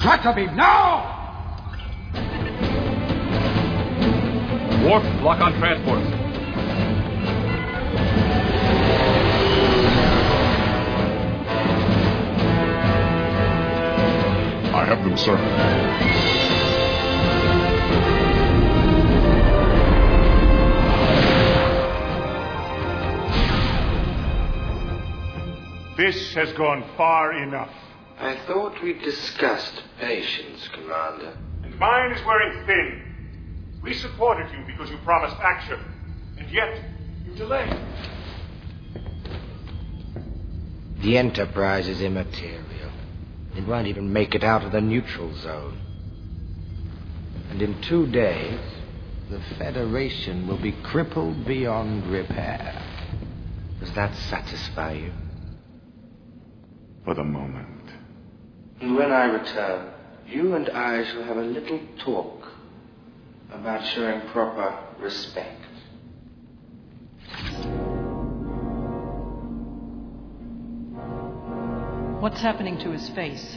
Tretovi, now!
Warp, lock on transports.
I have them, sir.
This has gone far enough.
I thought we discussed patience, Commander.
And mine is wearing thin. We supported you because you promised action, and yet you delayed.
The Enterprise is immaterial. It won't even make it out of the neutral zone. And in 2 days, the Federation will be crippled beyond repair. Does that satisfy you?
For the moment.
And when I return, you and I shall have a little talk about showing proper respect.
What's happening to his face?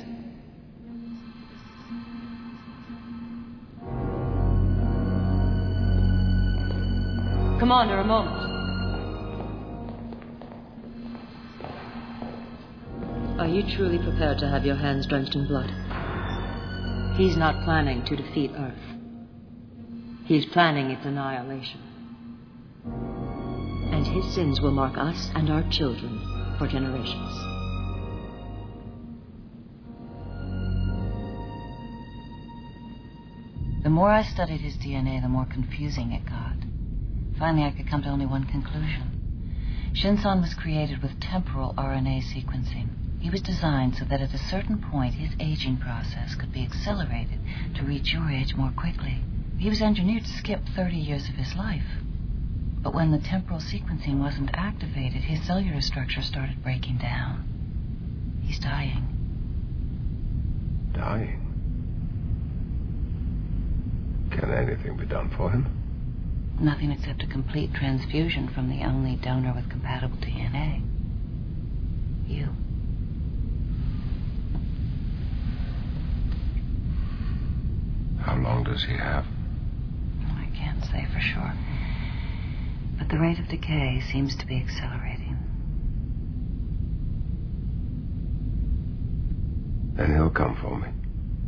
Commander, a moment.
Are you truly prepared to have your hands drenched in blood? He's not planning to defeat Earth. He's planning its annihilation. And his sins will mark us and our children for generations.
The more I studied his DNA, the more confusing it got. Finally, I could come to only one conclusion. Shinzon was created with temporal RNA sequencing. He was designed so that at a certain point, his aging process could be accelerated to reach your age more quickly. He was engineered to skip 30 years of his life. But when the temporal sequencing wasn't activated, his cellular structure started breaking down. He's dying.
Dying? Can anything be done for him?
Nothing except a complete transfusion from the only donor with compatible DNA. You.
How long does he have?
I can't say for sure. But the rate of decay seems to be accelerating.
Then he'll come for me.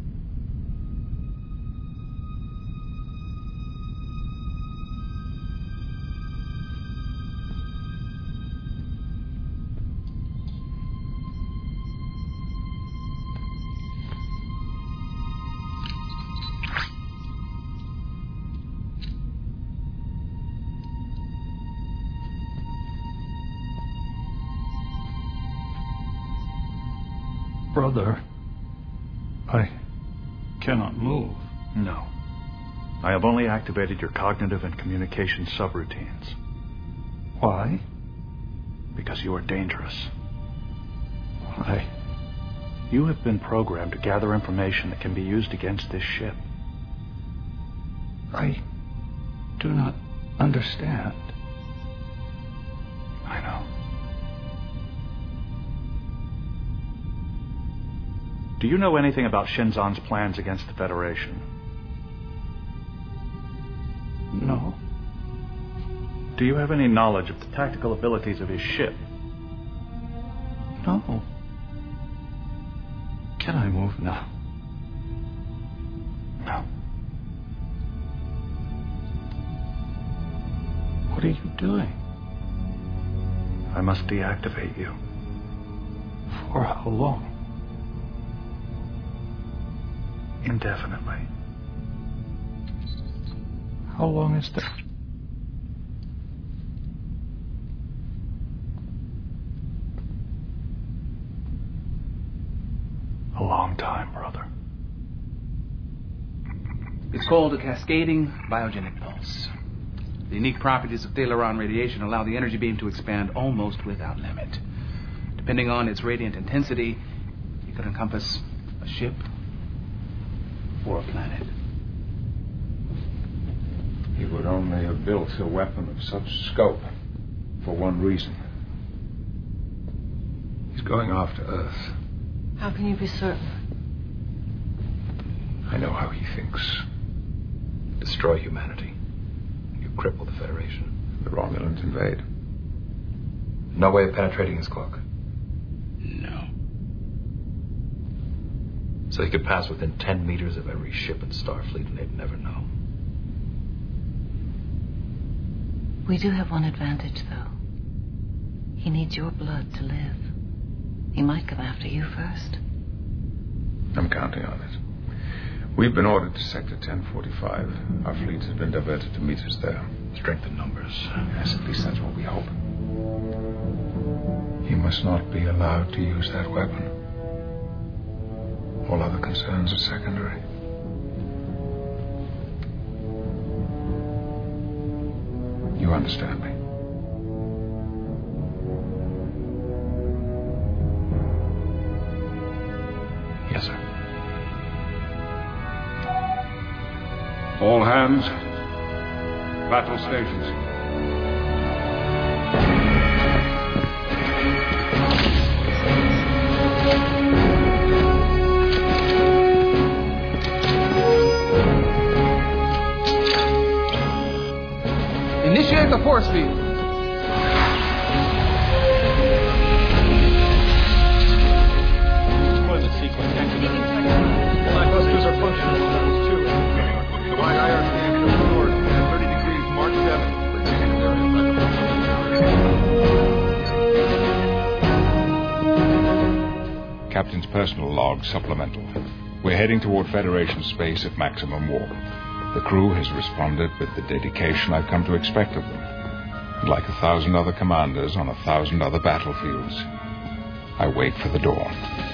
Brother, I cannot move.
No. I have only activated your cognitive and communication subroutines.
Why?
Because you are dangerous.
Why?
You have been programmed to gather information that can be used against this ship.
I do not understand.
I know. Do you know anything about Shinzon's plans against the Federation?
No.
Do you have any knowledge of the tactical abilities of his ship?
No. Can I move now?
No.
What are you doing?
I must deactivate you.
For how long?
Indefinitely.
How long is that?
A long time, brother.
It's called a cascading biogenic pulse. The unique properties of Thalaron radiation allow the energy beam to expand almost without limit. Depending on its radiant intensity, it could encompass a ship or a planet.
He would only have built a weapon of such scope for one reason. He's going after Earth.
How can you be certain?
I know how he thinks. Destroy humanity. You cripple the Federation.
The Romulans invade.
No way of penetrating his cloak?
No.
So he could pass within 10 meters of every ship in Starfleet and they'd never know.
We do have one advantage, though. He needs your blood to live. He might come after you first.
I'm counting on it. We've been ordered to Sector 1045. Our fleet has been diverted to meet us there.
Strength in numbers.
Yes, at least that's what we hope. He must not be allowed to use that weapon. All other concerns are secondary. You understand me?
Yes, sir.
All hands. Battle stations.
Initiate the force field.
Deployment sequence activated. Black clusters are functional on levels 2 and 3. The wide IRC action north at 30 degrees Mark 7.
Captain's personal log supplemental. We're heading toward Federation space at maximum warp. The crew has responded with the dedication I've come to expect of them. And like 1,000 other commanders on 1,000 other battlefields, I wait for the dawn.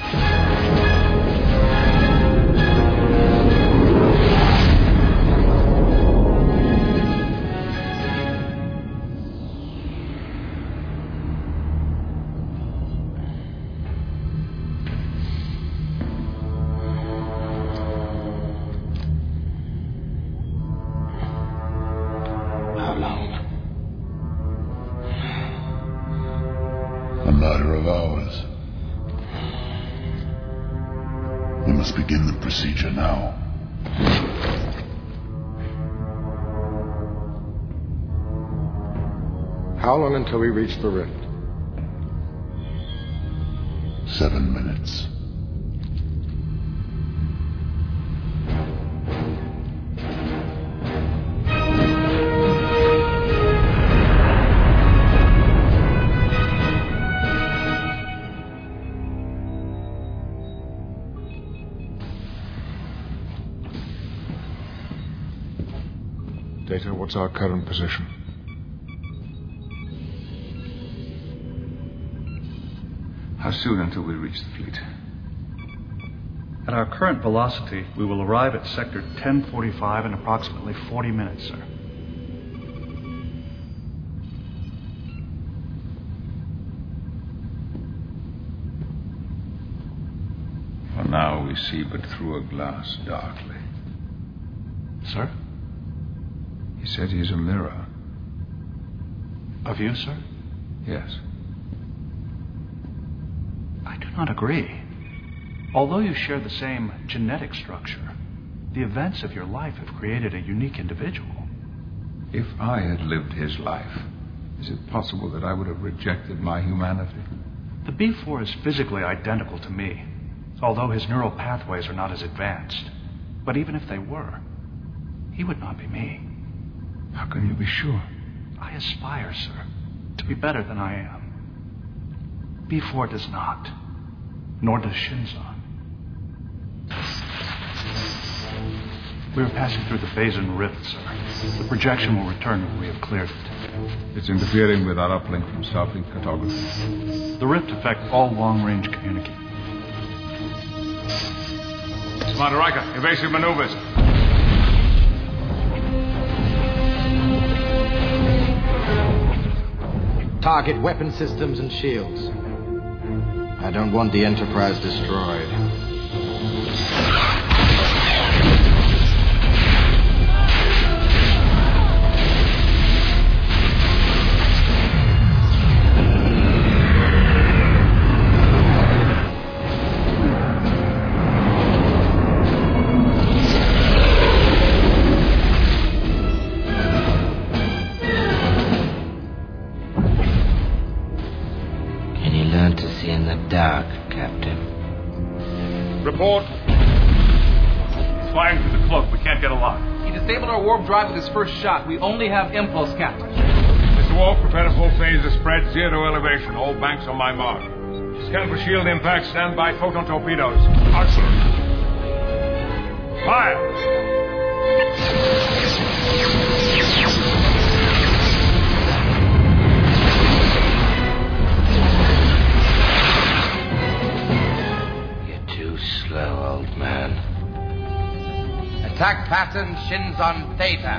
Begin the procedure now.
How long until we reach the rift?
7 minutes.
Data, what's our current position? How soon until we reach the fleet?
At our current velocity, we will arrive at Sector 1045 in approximately 40 minutes, sir.
For now, we see but through a glass darkly.
Sir?
He said he's a mirror.
Of you, sir?
Yes.
I do not agree. Although you share the same genetic structure, the events of your life have created a unique individual.
If I had lived his life, is it possible that I would have rejected my humanity?
The B4 is physically identical to me, although his neural pathways are not as advanced. But even if they were, he would not be me.
How can you be sure?
I aspire, sir, to be better than I am. B4 does not, nor does Shinzon. We are passing through the Bazin Rift, sir. The projection will return when we have cleared it.
It's interfering with our uplink from Starfleet cartography.
The Rift affects all long-range communication.
Commander Riker, evasive maneuvers.
Target weapon systems and shields. I don't want the Enterprise destroyed. dark, Captain.
Report.
He's firing through the cloak. We can't get a lock.
He disabled our warp drive with his first shot. We only have impulse, Captain.
Mr. Wolf, prepare a full phaser spread, 0 elevation. All banks on my mark. Scan for shield impact. Stand by photon torpedoes.
Aye, sir.
Fire!
You're too slow, old man. Attack pattern Shinzon Theta.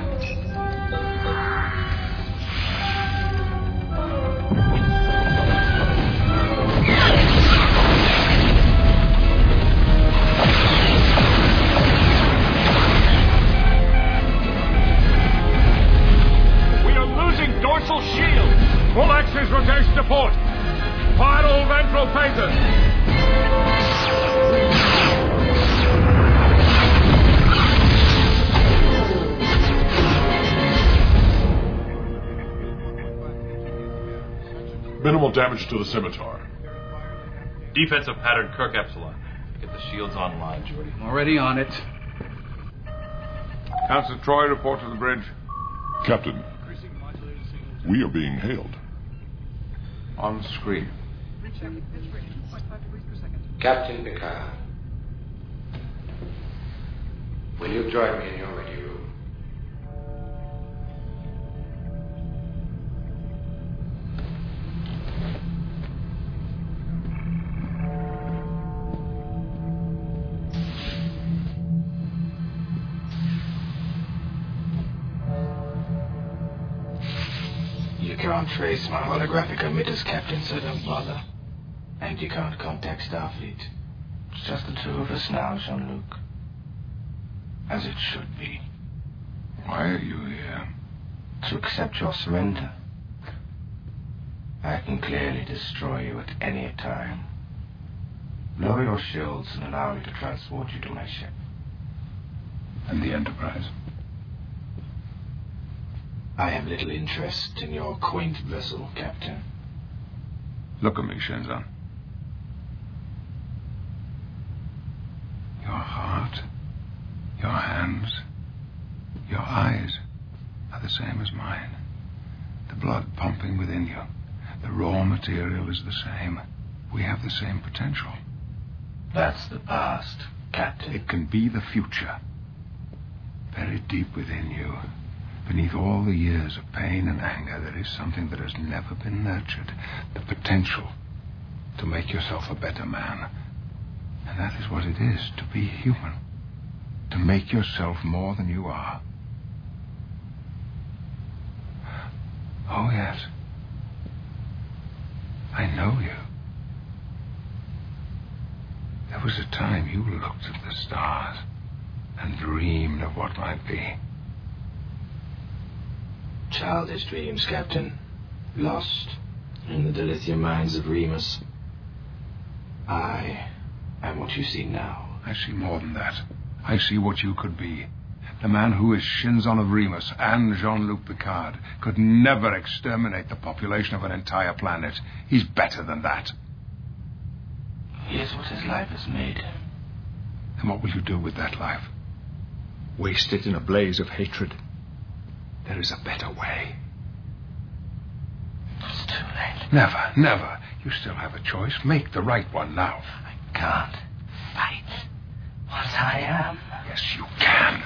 Dorsal shield!
Full axis rotation to port. Fire all ventral phasers.
Minimal damage to the scimitar.
Defensive pattern Kirk Epsilon. Get the shields online, Jordy.
Already on it.
Council Troy, report to the bridge.
Captain, we are being hailed.
On screen. Captain Picard. Will you join me in your ready room?
You can't trace my holographic emitters, Captain, so don't bother. And you can't contact Starfleet. It's just the two of us now, Jean-Luc. As it should be.
Why are you here?
To accept your surrender. I can clearly destroy you at any time. Lower your shields and allow me to transport you to my ship.
And the Enterprise?
I have little interest in your quaint vessel, Captain.
Look at me, Shinzon. Your heart, your hands, your eyes are the same as mine. The blood pumping within you. The raw material is the same. We have the same potential.
That's the past, Captain.
It can be the future. Buried deep within you. Beneath all the years of pain and anger, there is something that has never been nurtured. The potential to make yourself a better man. And that is what it is, to be human. To make yourself more than you are. Oh, yes. I know you. There was a time you looked at the stars and dreamed of what might be.
Childish dreams, Captain. Lost in the dilithium mines of Remus. I am what you see now.
I see more than that. I see what you could be. The man who is Shinzon of Remus and Jean-Luc Picard could never exterminate the population of an entire planet. He's better than that.
He is what his life is made.
And what will you do with that life? Waste it in a blaze of hatred? There is a better way.
It's too late.
Never, never. You still have a choice. Make the right one now.
I can't fight what I am.
Yes, you can.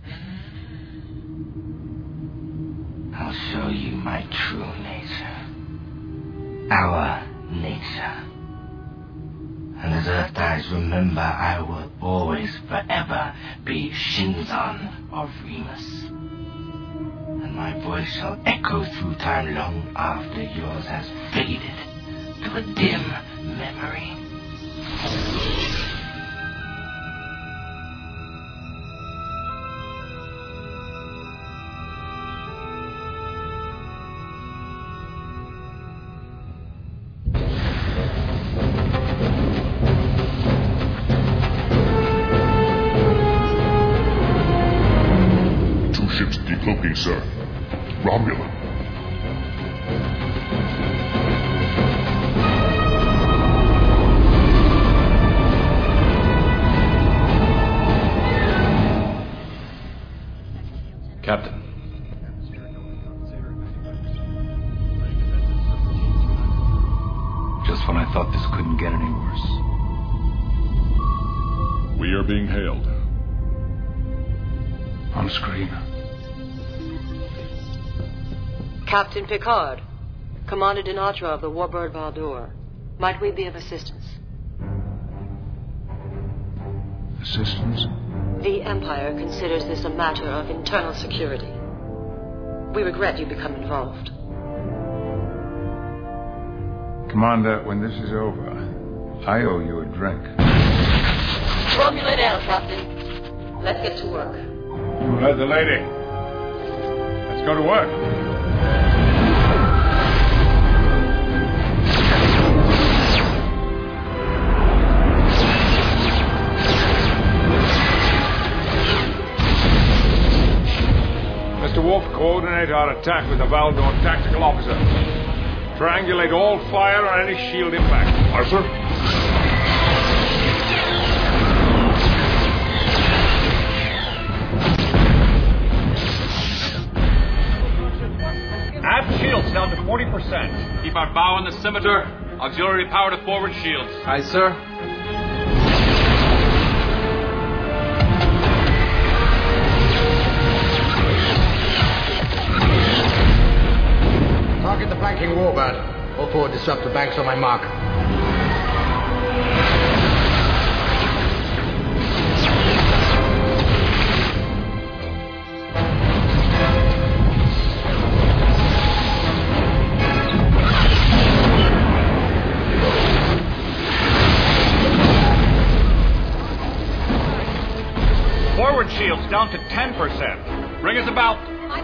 I'll show you my true nature. Our nature. And as Earth dies, remember, I will always, forever be Shinzon of Remus. And my voice shall echo through time long after yours has faded to a dim memory.
Decloaking, sir. Romulan.
This couldn't get any worse.
We are being hailed.
On screen.
Captain Picard, Commander Denatra of the Warbird Baldur. Might we be of assistance?
Assistance?
The Empire considers this a matter of internal security. We regret you become involved.
Commander, when this is over, I owe you a drink.
Romulan ale, Captain. Let's get to work.
You heard the lady. Let's go to work. Mr. Wolf, coordinate our attack with the Baldur tactical officer. Triangulate all fire on any shield impact.
Aye, sir.
Aft shields down to 40%.
Keep our bow on the scimitar. Auxiliary power to forward shields.
Aye, sir.
Target the flanking warbird. All forward disruptor banks on my mark.
Forward shields down to 10%. Bring us about.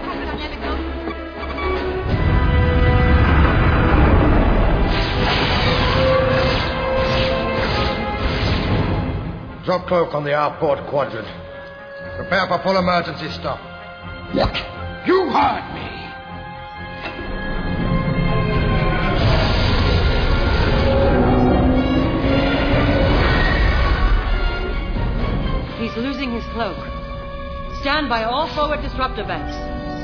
Drop cloak on the outboard quadrant. Prepare for full emergency stop.
What? You heard me.
He's losing his cloak. Stand by all forward disruptor banks.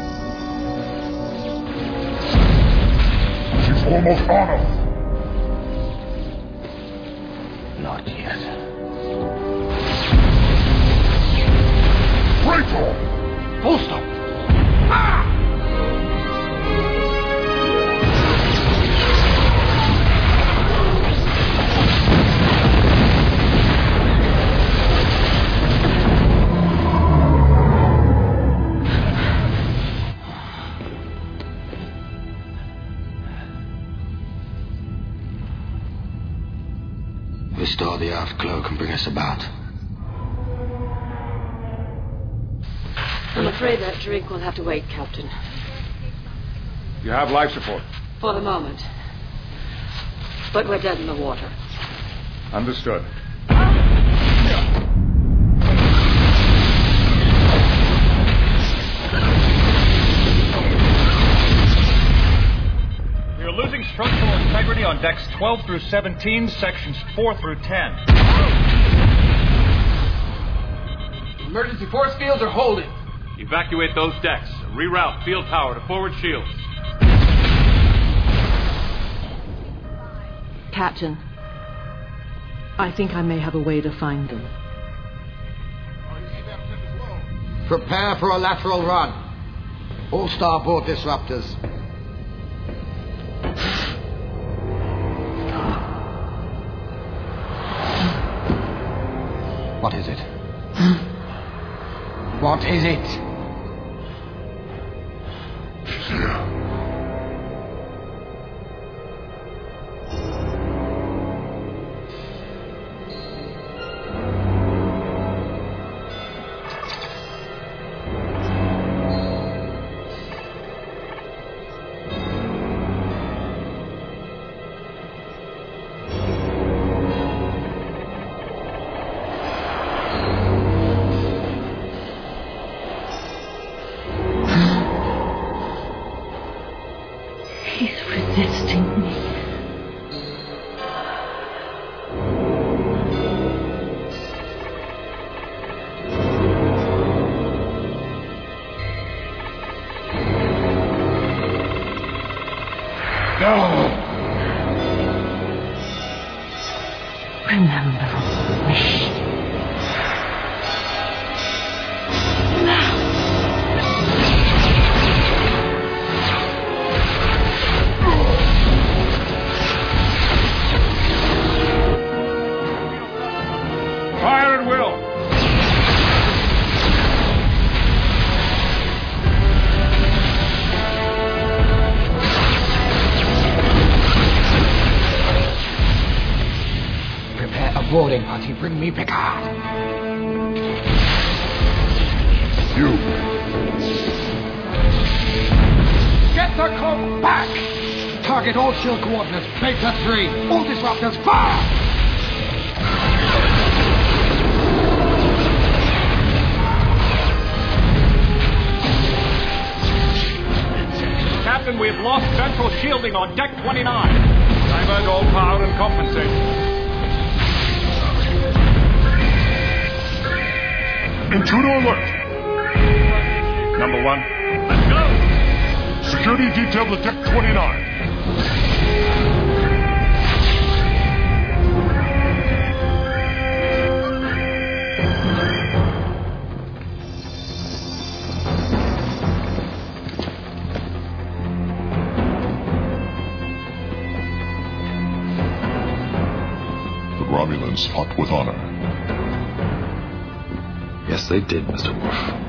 She's almost on us.
Not yet.
Praetor!
Full stop. Ah!
Restore the aft cloak and bring us about.
I'm afraid that drink will have to wait, Captain.
You have life support.
For the moment. But we're dead in the water.
Understood.
We are losing structural integrity on decks 12 through 17, sections 4 through 10.
Emergency force fields are holding.
Evacuate those decks. Reroute field power to forward shields.
Captain, I think I may have a way to find them.
Prepare for a lateral run. All starboard disruptors. What is it? What is it?
She's here.
Remember me.
Fire at will.
Prepare a boarding party. Bring me Picard.
You.
Get the cloak back! Target all shield coordinates. Beta 3. All disruptors, fire!
Captain, we have lost central shielding on deck 29.
Divert all power and compensate.
Intruder alert.
Number 1. Let's go!
Security detail to deck 29.
Romulans fought with honor.
Yes, they did, Mr. Worf.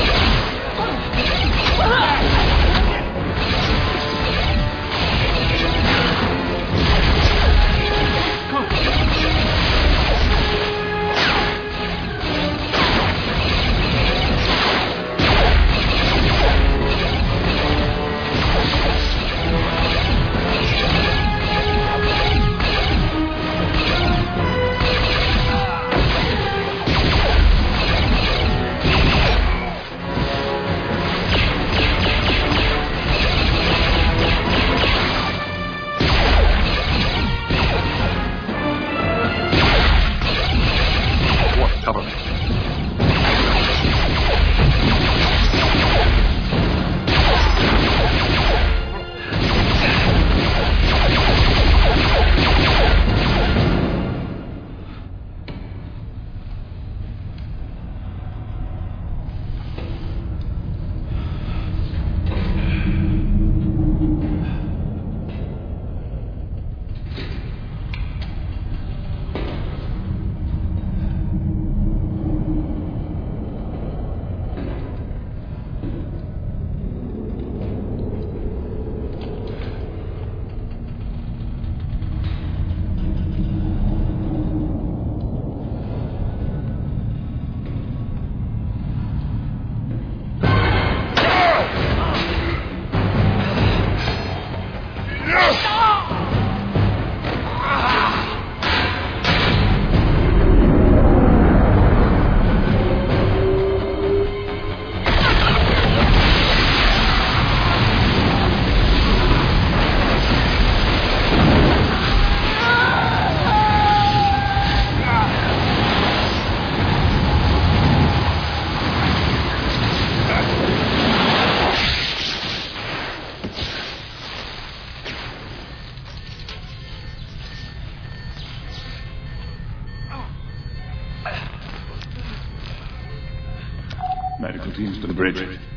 Cover me.
Medical teams to the bridge.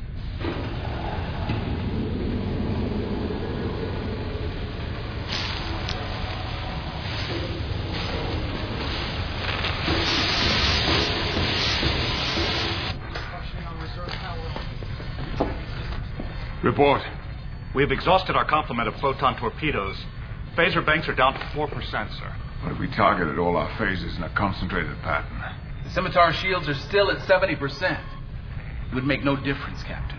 Report. We have exhausted our complement of photon torpedoes. Phaser banks are down to 4%, sir.
What if we targeted all our phases in a concentrated pattern?
The Scimitar shields are still at 70%. It would make no difference, Captain.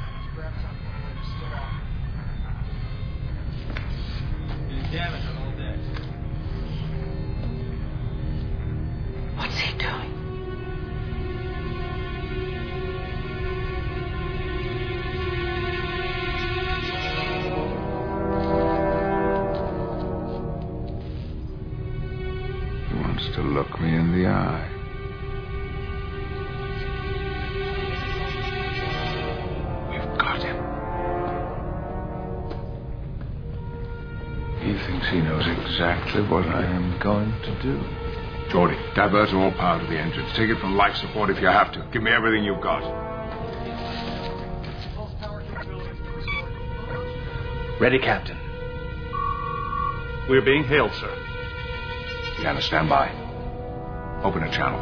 Damage on all decks.
What's he doing?
He wants to look me in the eye. We've got him. He thinks
thinks he knows exactly what I am going to do. Geordie, divert all power to the engines. Take it from life support if you have to. Give me everything you've got.
Ready, Captain.
We're being hailed, sir.
Deanna, stand by. Open a channel.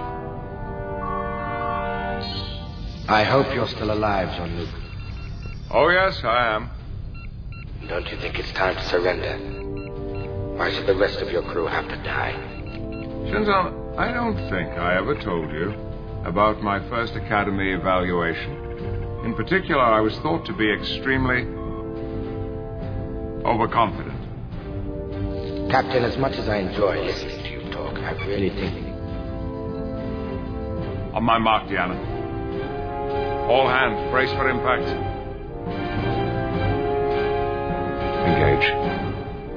I hope you're still alive, Jean-Luc.
Oh, yes, I am.
Don't you think it's time to surrender? Why should the rest of your crew have to die?
Shinzon, I don't think I ever told you about my first Academy evaluation. In particular, I was thought to be extremely overconfident.
Captain, as much as I enjoy listening to you talk, I really think...
On my mark, Deanna. All hands, brace for impact. Engage.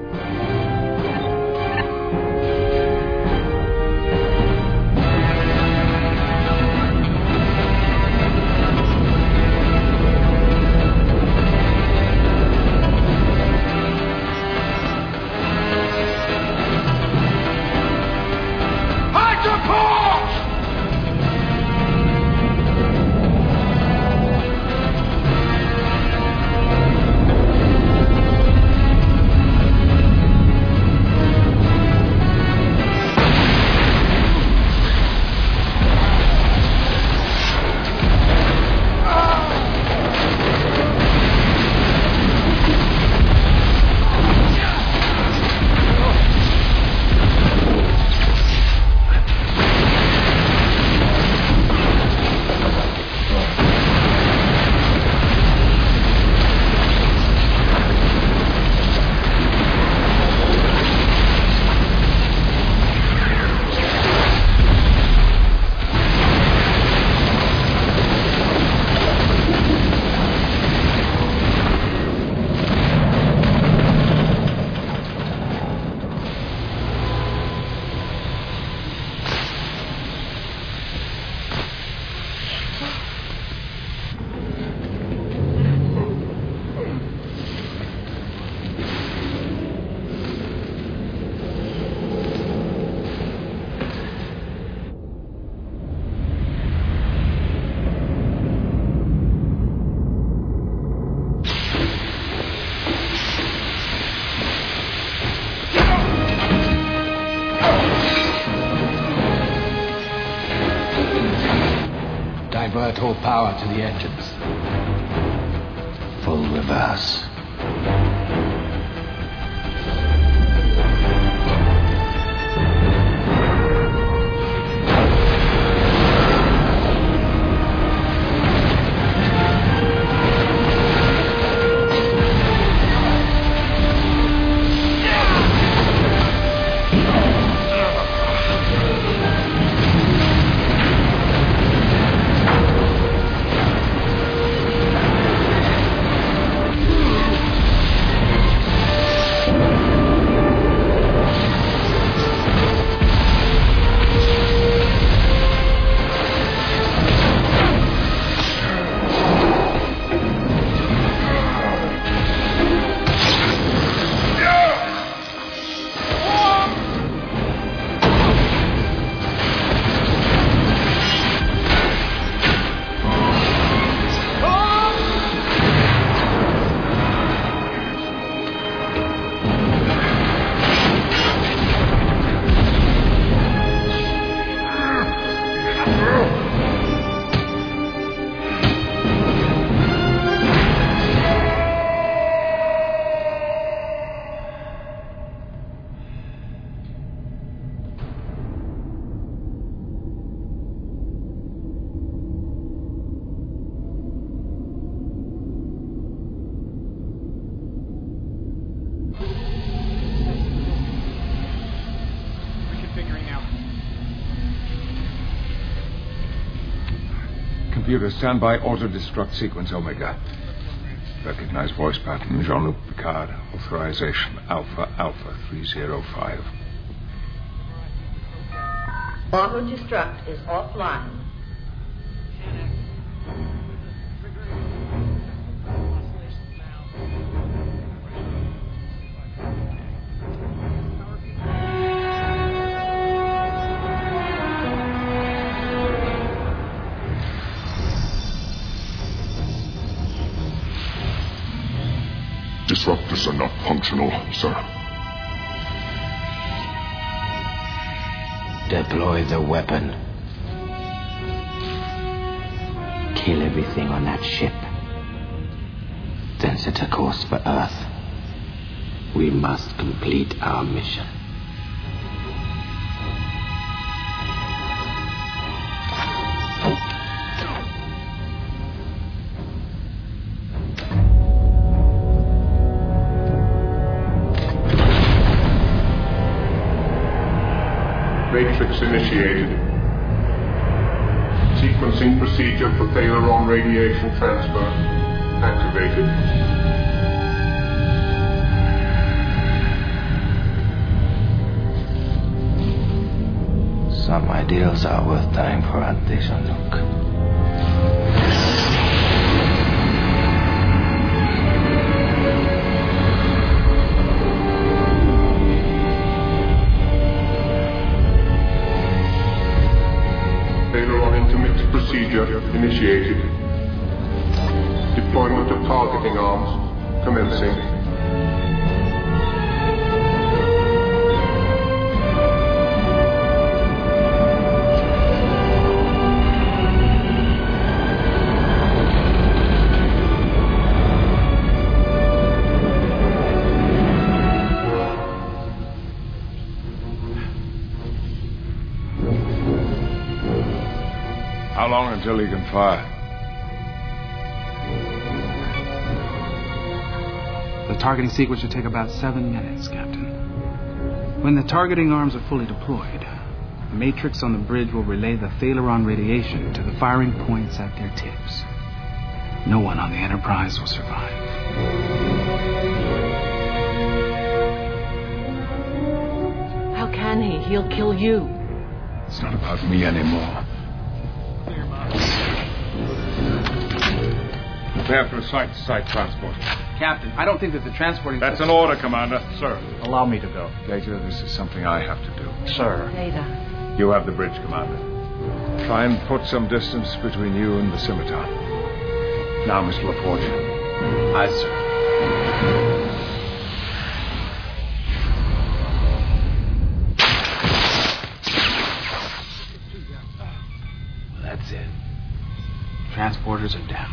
Divert all power to the engines.
Full reverse.
Computer, stand by auto-destruct sequence Omega. Recognize voice pattern, Jean-Luc Picard. Authorization, Alpha Alpha 305.
Auto-destruct is offline.
disruptors are not functional, sir.
Deploy the weapon. Kill everything on that ship. Then set a course for Earth. We must complete our mission.
Matrix initiated. Sequencing procedure for Thalaron radiation transfer activated.
Some ideals are worth dying for, aren't they, Jean-Luc?
Procedure initiated. Deployment of targeting arms commencing.
How long until he can fire?
The targeting sequence should take about 7 minutes, Captain. When the targeting arms are fully deployed, the Matrix on the bridge will relay the Thalaron radiation to the firing points at their tips. No one on the Enterprise will survive.
How can he? He'll kill you.
It's not about me anymore. Prepare for a site-to-site transport.
Captain, I don't think that the transporting...
That's an order, Commander.
Sir, allow me to go.
Data, this is something I have to do.
Sir.
Data.
You have the bridge, Commander. Try and put some distance between you and the scimitar.
Now, Mr. LaForge.
Aye, sir. That's it. Transporters are down.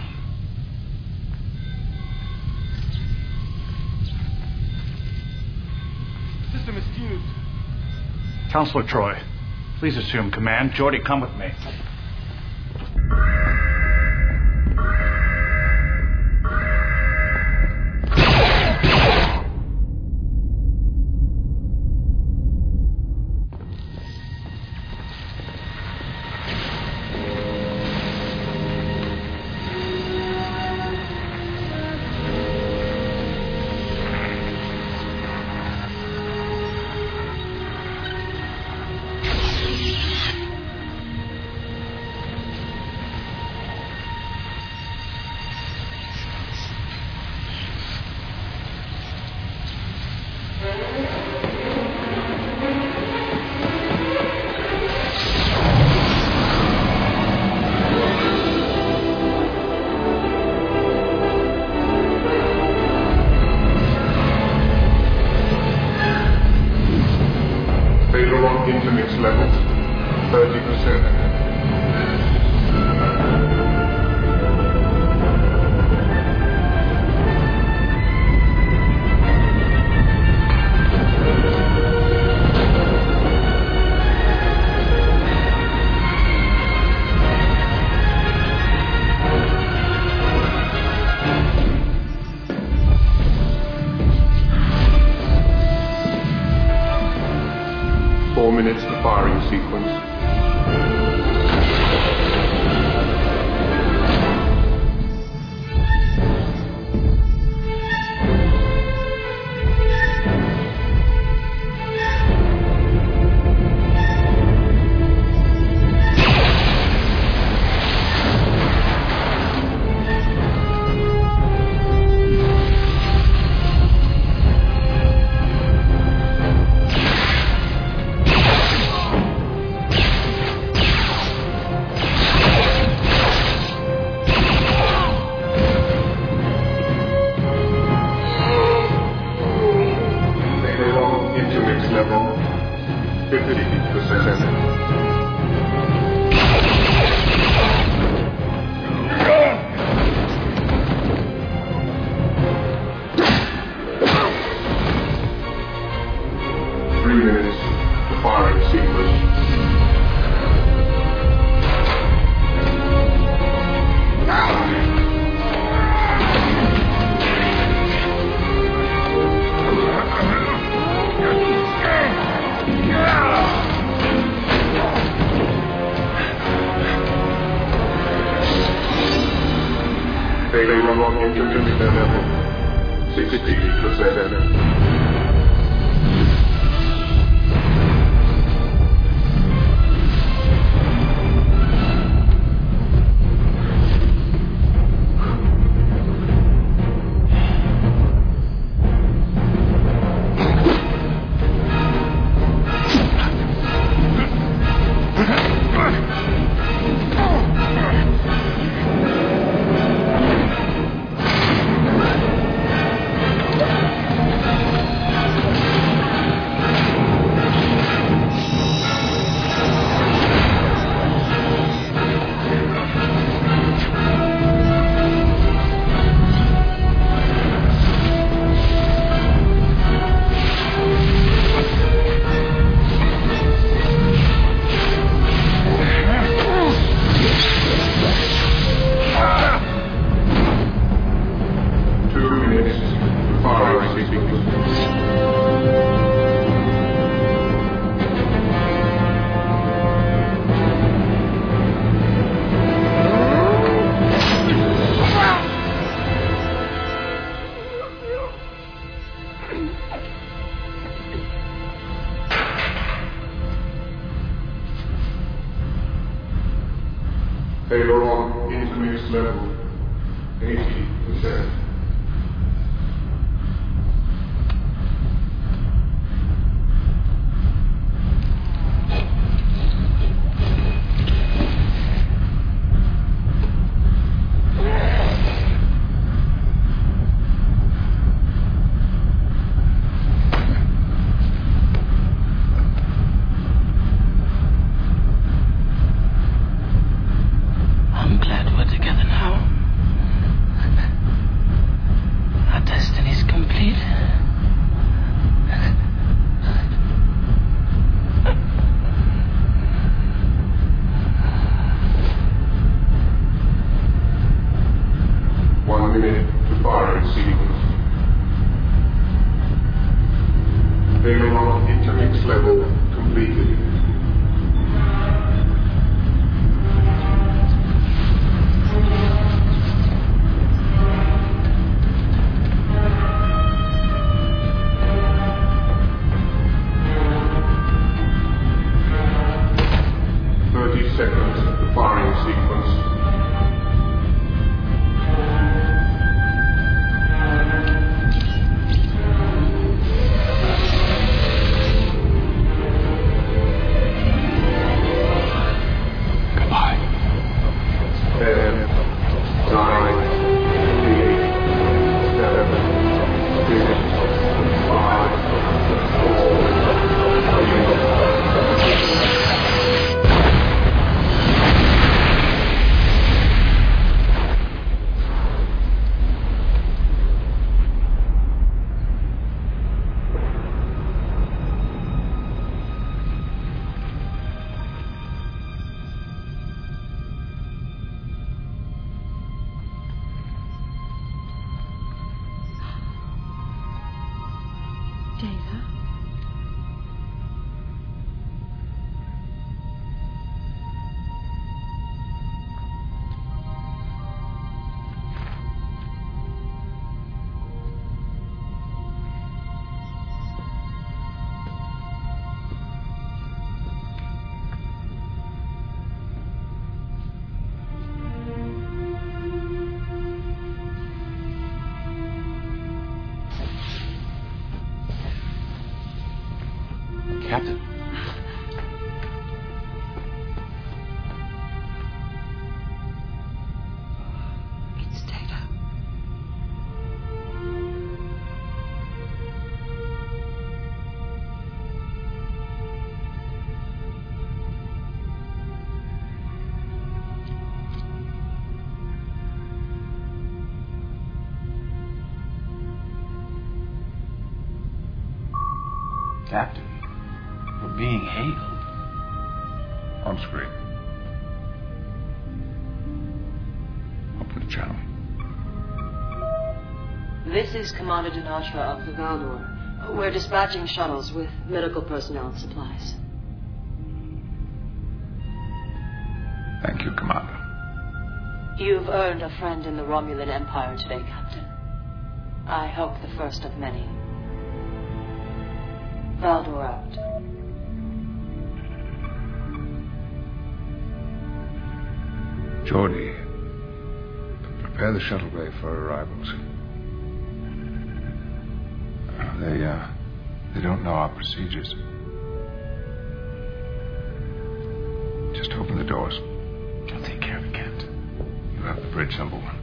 System is fused.
Counselor Troy, please assume command. Geordi, come with me.
Intermix levels 30%. Minutes to firing sequence.
Aileron intermix level 80%.
I'm glad we're together now. Our destiny's complete.
One minute to firing sequence. Aileron intermix level completed. Seconds to firing sequence.
Goodbye.
10, 9, 8, 7, 6, 5, 4, 3.
Data?
Captain.
It's Data.
Captain, for being hailed.
On screen. Open the channel.
This is Commander Dinatra of the Valdor. We're dispatching shuttles with medical personnel and supplies.
Thank you, Commander.
You've earned a friend in the Romulan Empire today, Captain. I hope the first of many. Valdor out.
Geordi, prepare the shuttle bay for arrivals. They don't know our procedures. Just open the doors.
I'll take care of it, Captain.
You have the bridge, number 1.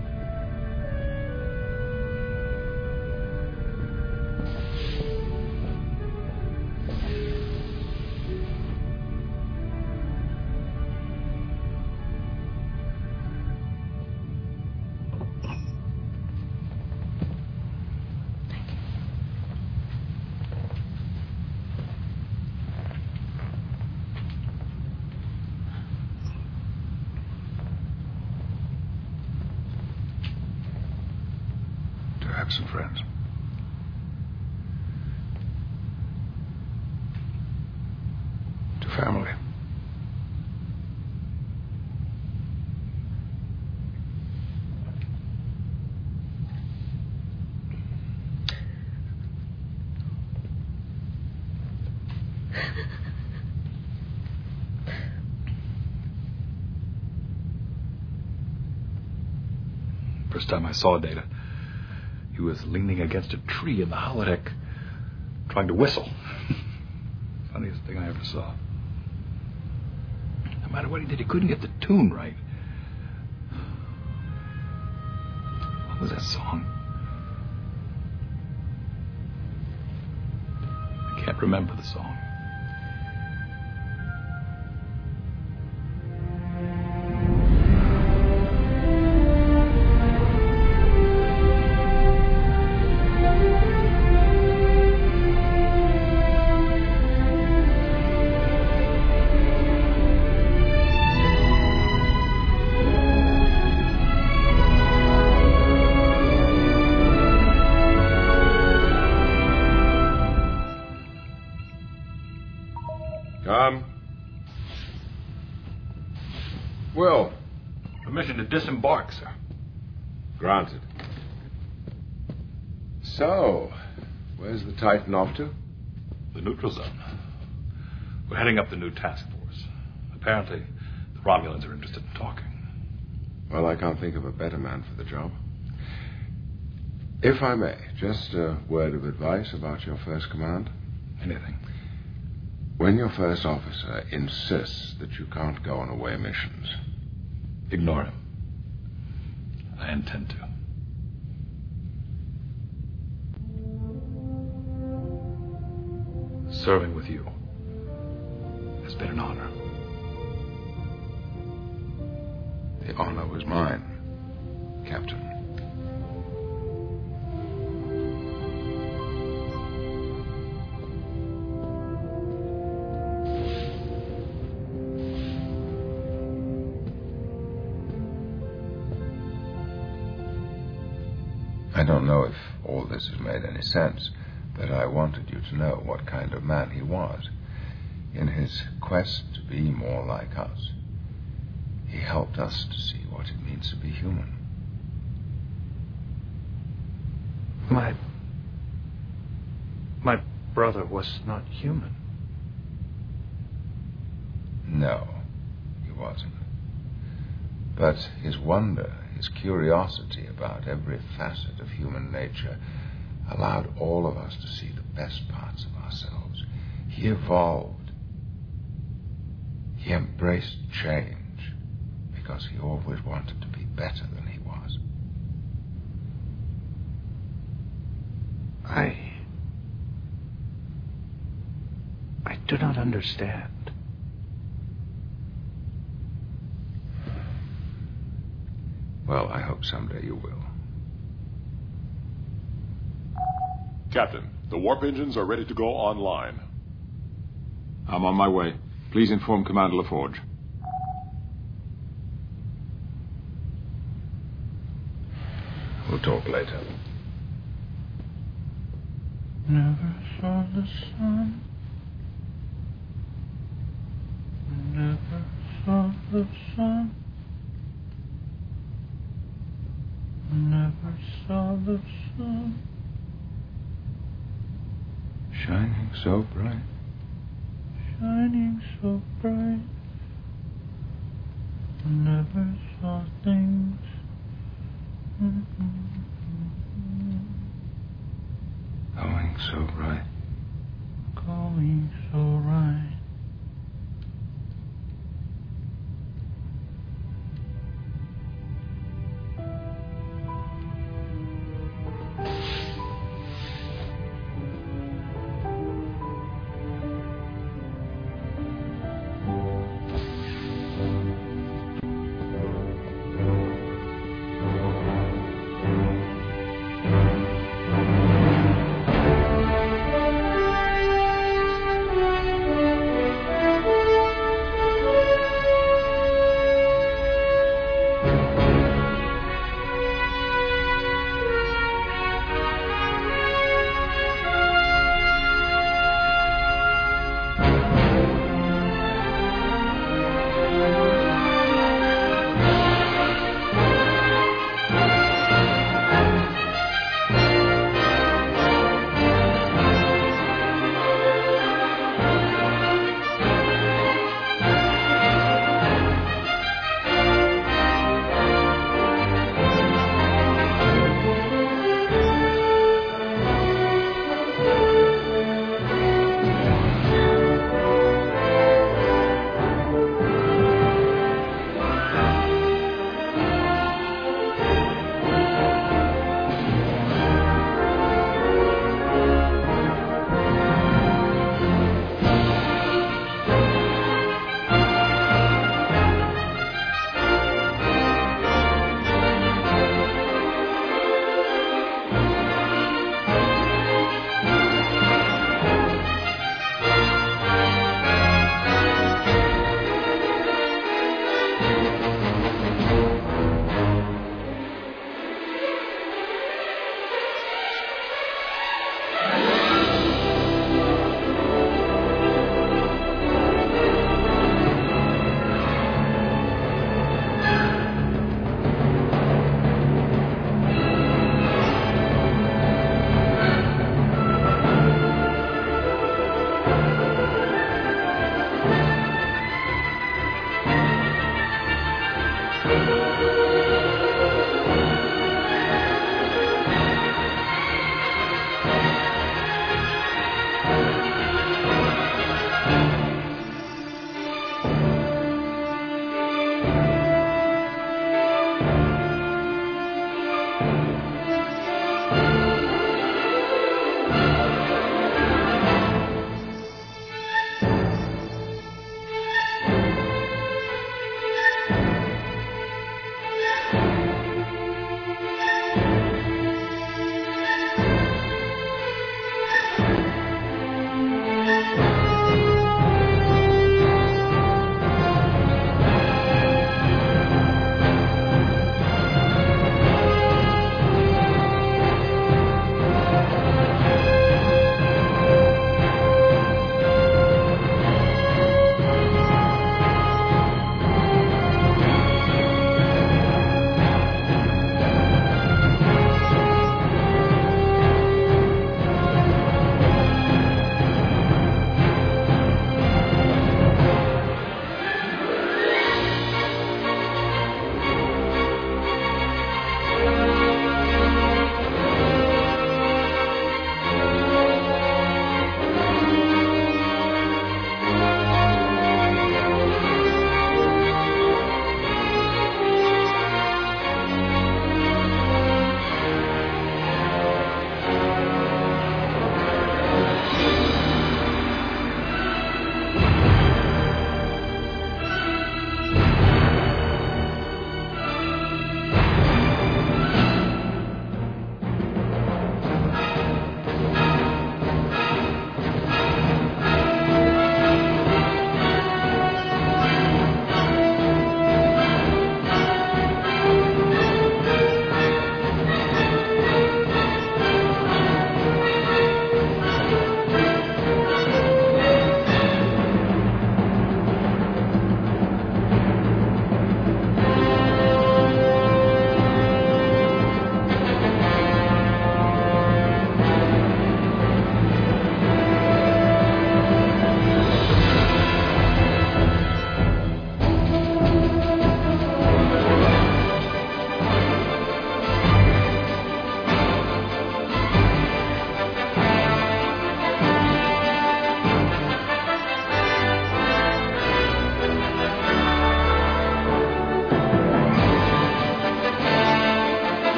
And friends. To family.
First time I saw Data, he was leaning against a tree in the holodeck, trying to whistle. Funniest thing I ever saw. No matter what he did, he couldn't get the tune right. What was that song? I can't remember the song.
Will.
Permission to disembark, sir.
Granted. So, where's the Titan off to?
The neutral zone. We're heading up the new task force. Apparently, the Romulans are interested in talking.
Well, I can't think of a better man for the job. If I may, just a word of advice about your first command.
Anything.
When your first officer insists that you can't go on away missions,
ignore him. I intend to. Serving with you has been an honor.
The honor was mine, Captain. I don't know if all this has made any sense, but I wanted you to know what kind of man he was. In his quest to be more like us, he helped us to see what it means to be human.
My brother was not human.
No, he wasn't. But his wonder, his curiosity about every facet of human nature allowed all of us to see the best parts of ourselves. He evolved. He embraced change because he always wanted to be better than he was.
I do not understand.
Well, I hope someday you will.
Captain, the warp engines are ready to go online.
I'm on my way. Please inform Commander LaForge.
We'll talk later.
Never saw the sun. Never saw the sun. Never saw the sun.
Shining so bright.
Shining so bright. Never saw things.
Going so bright.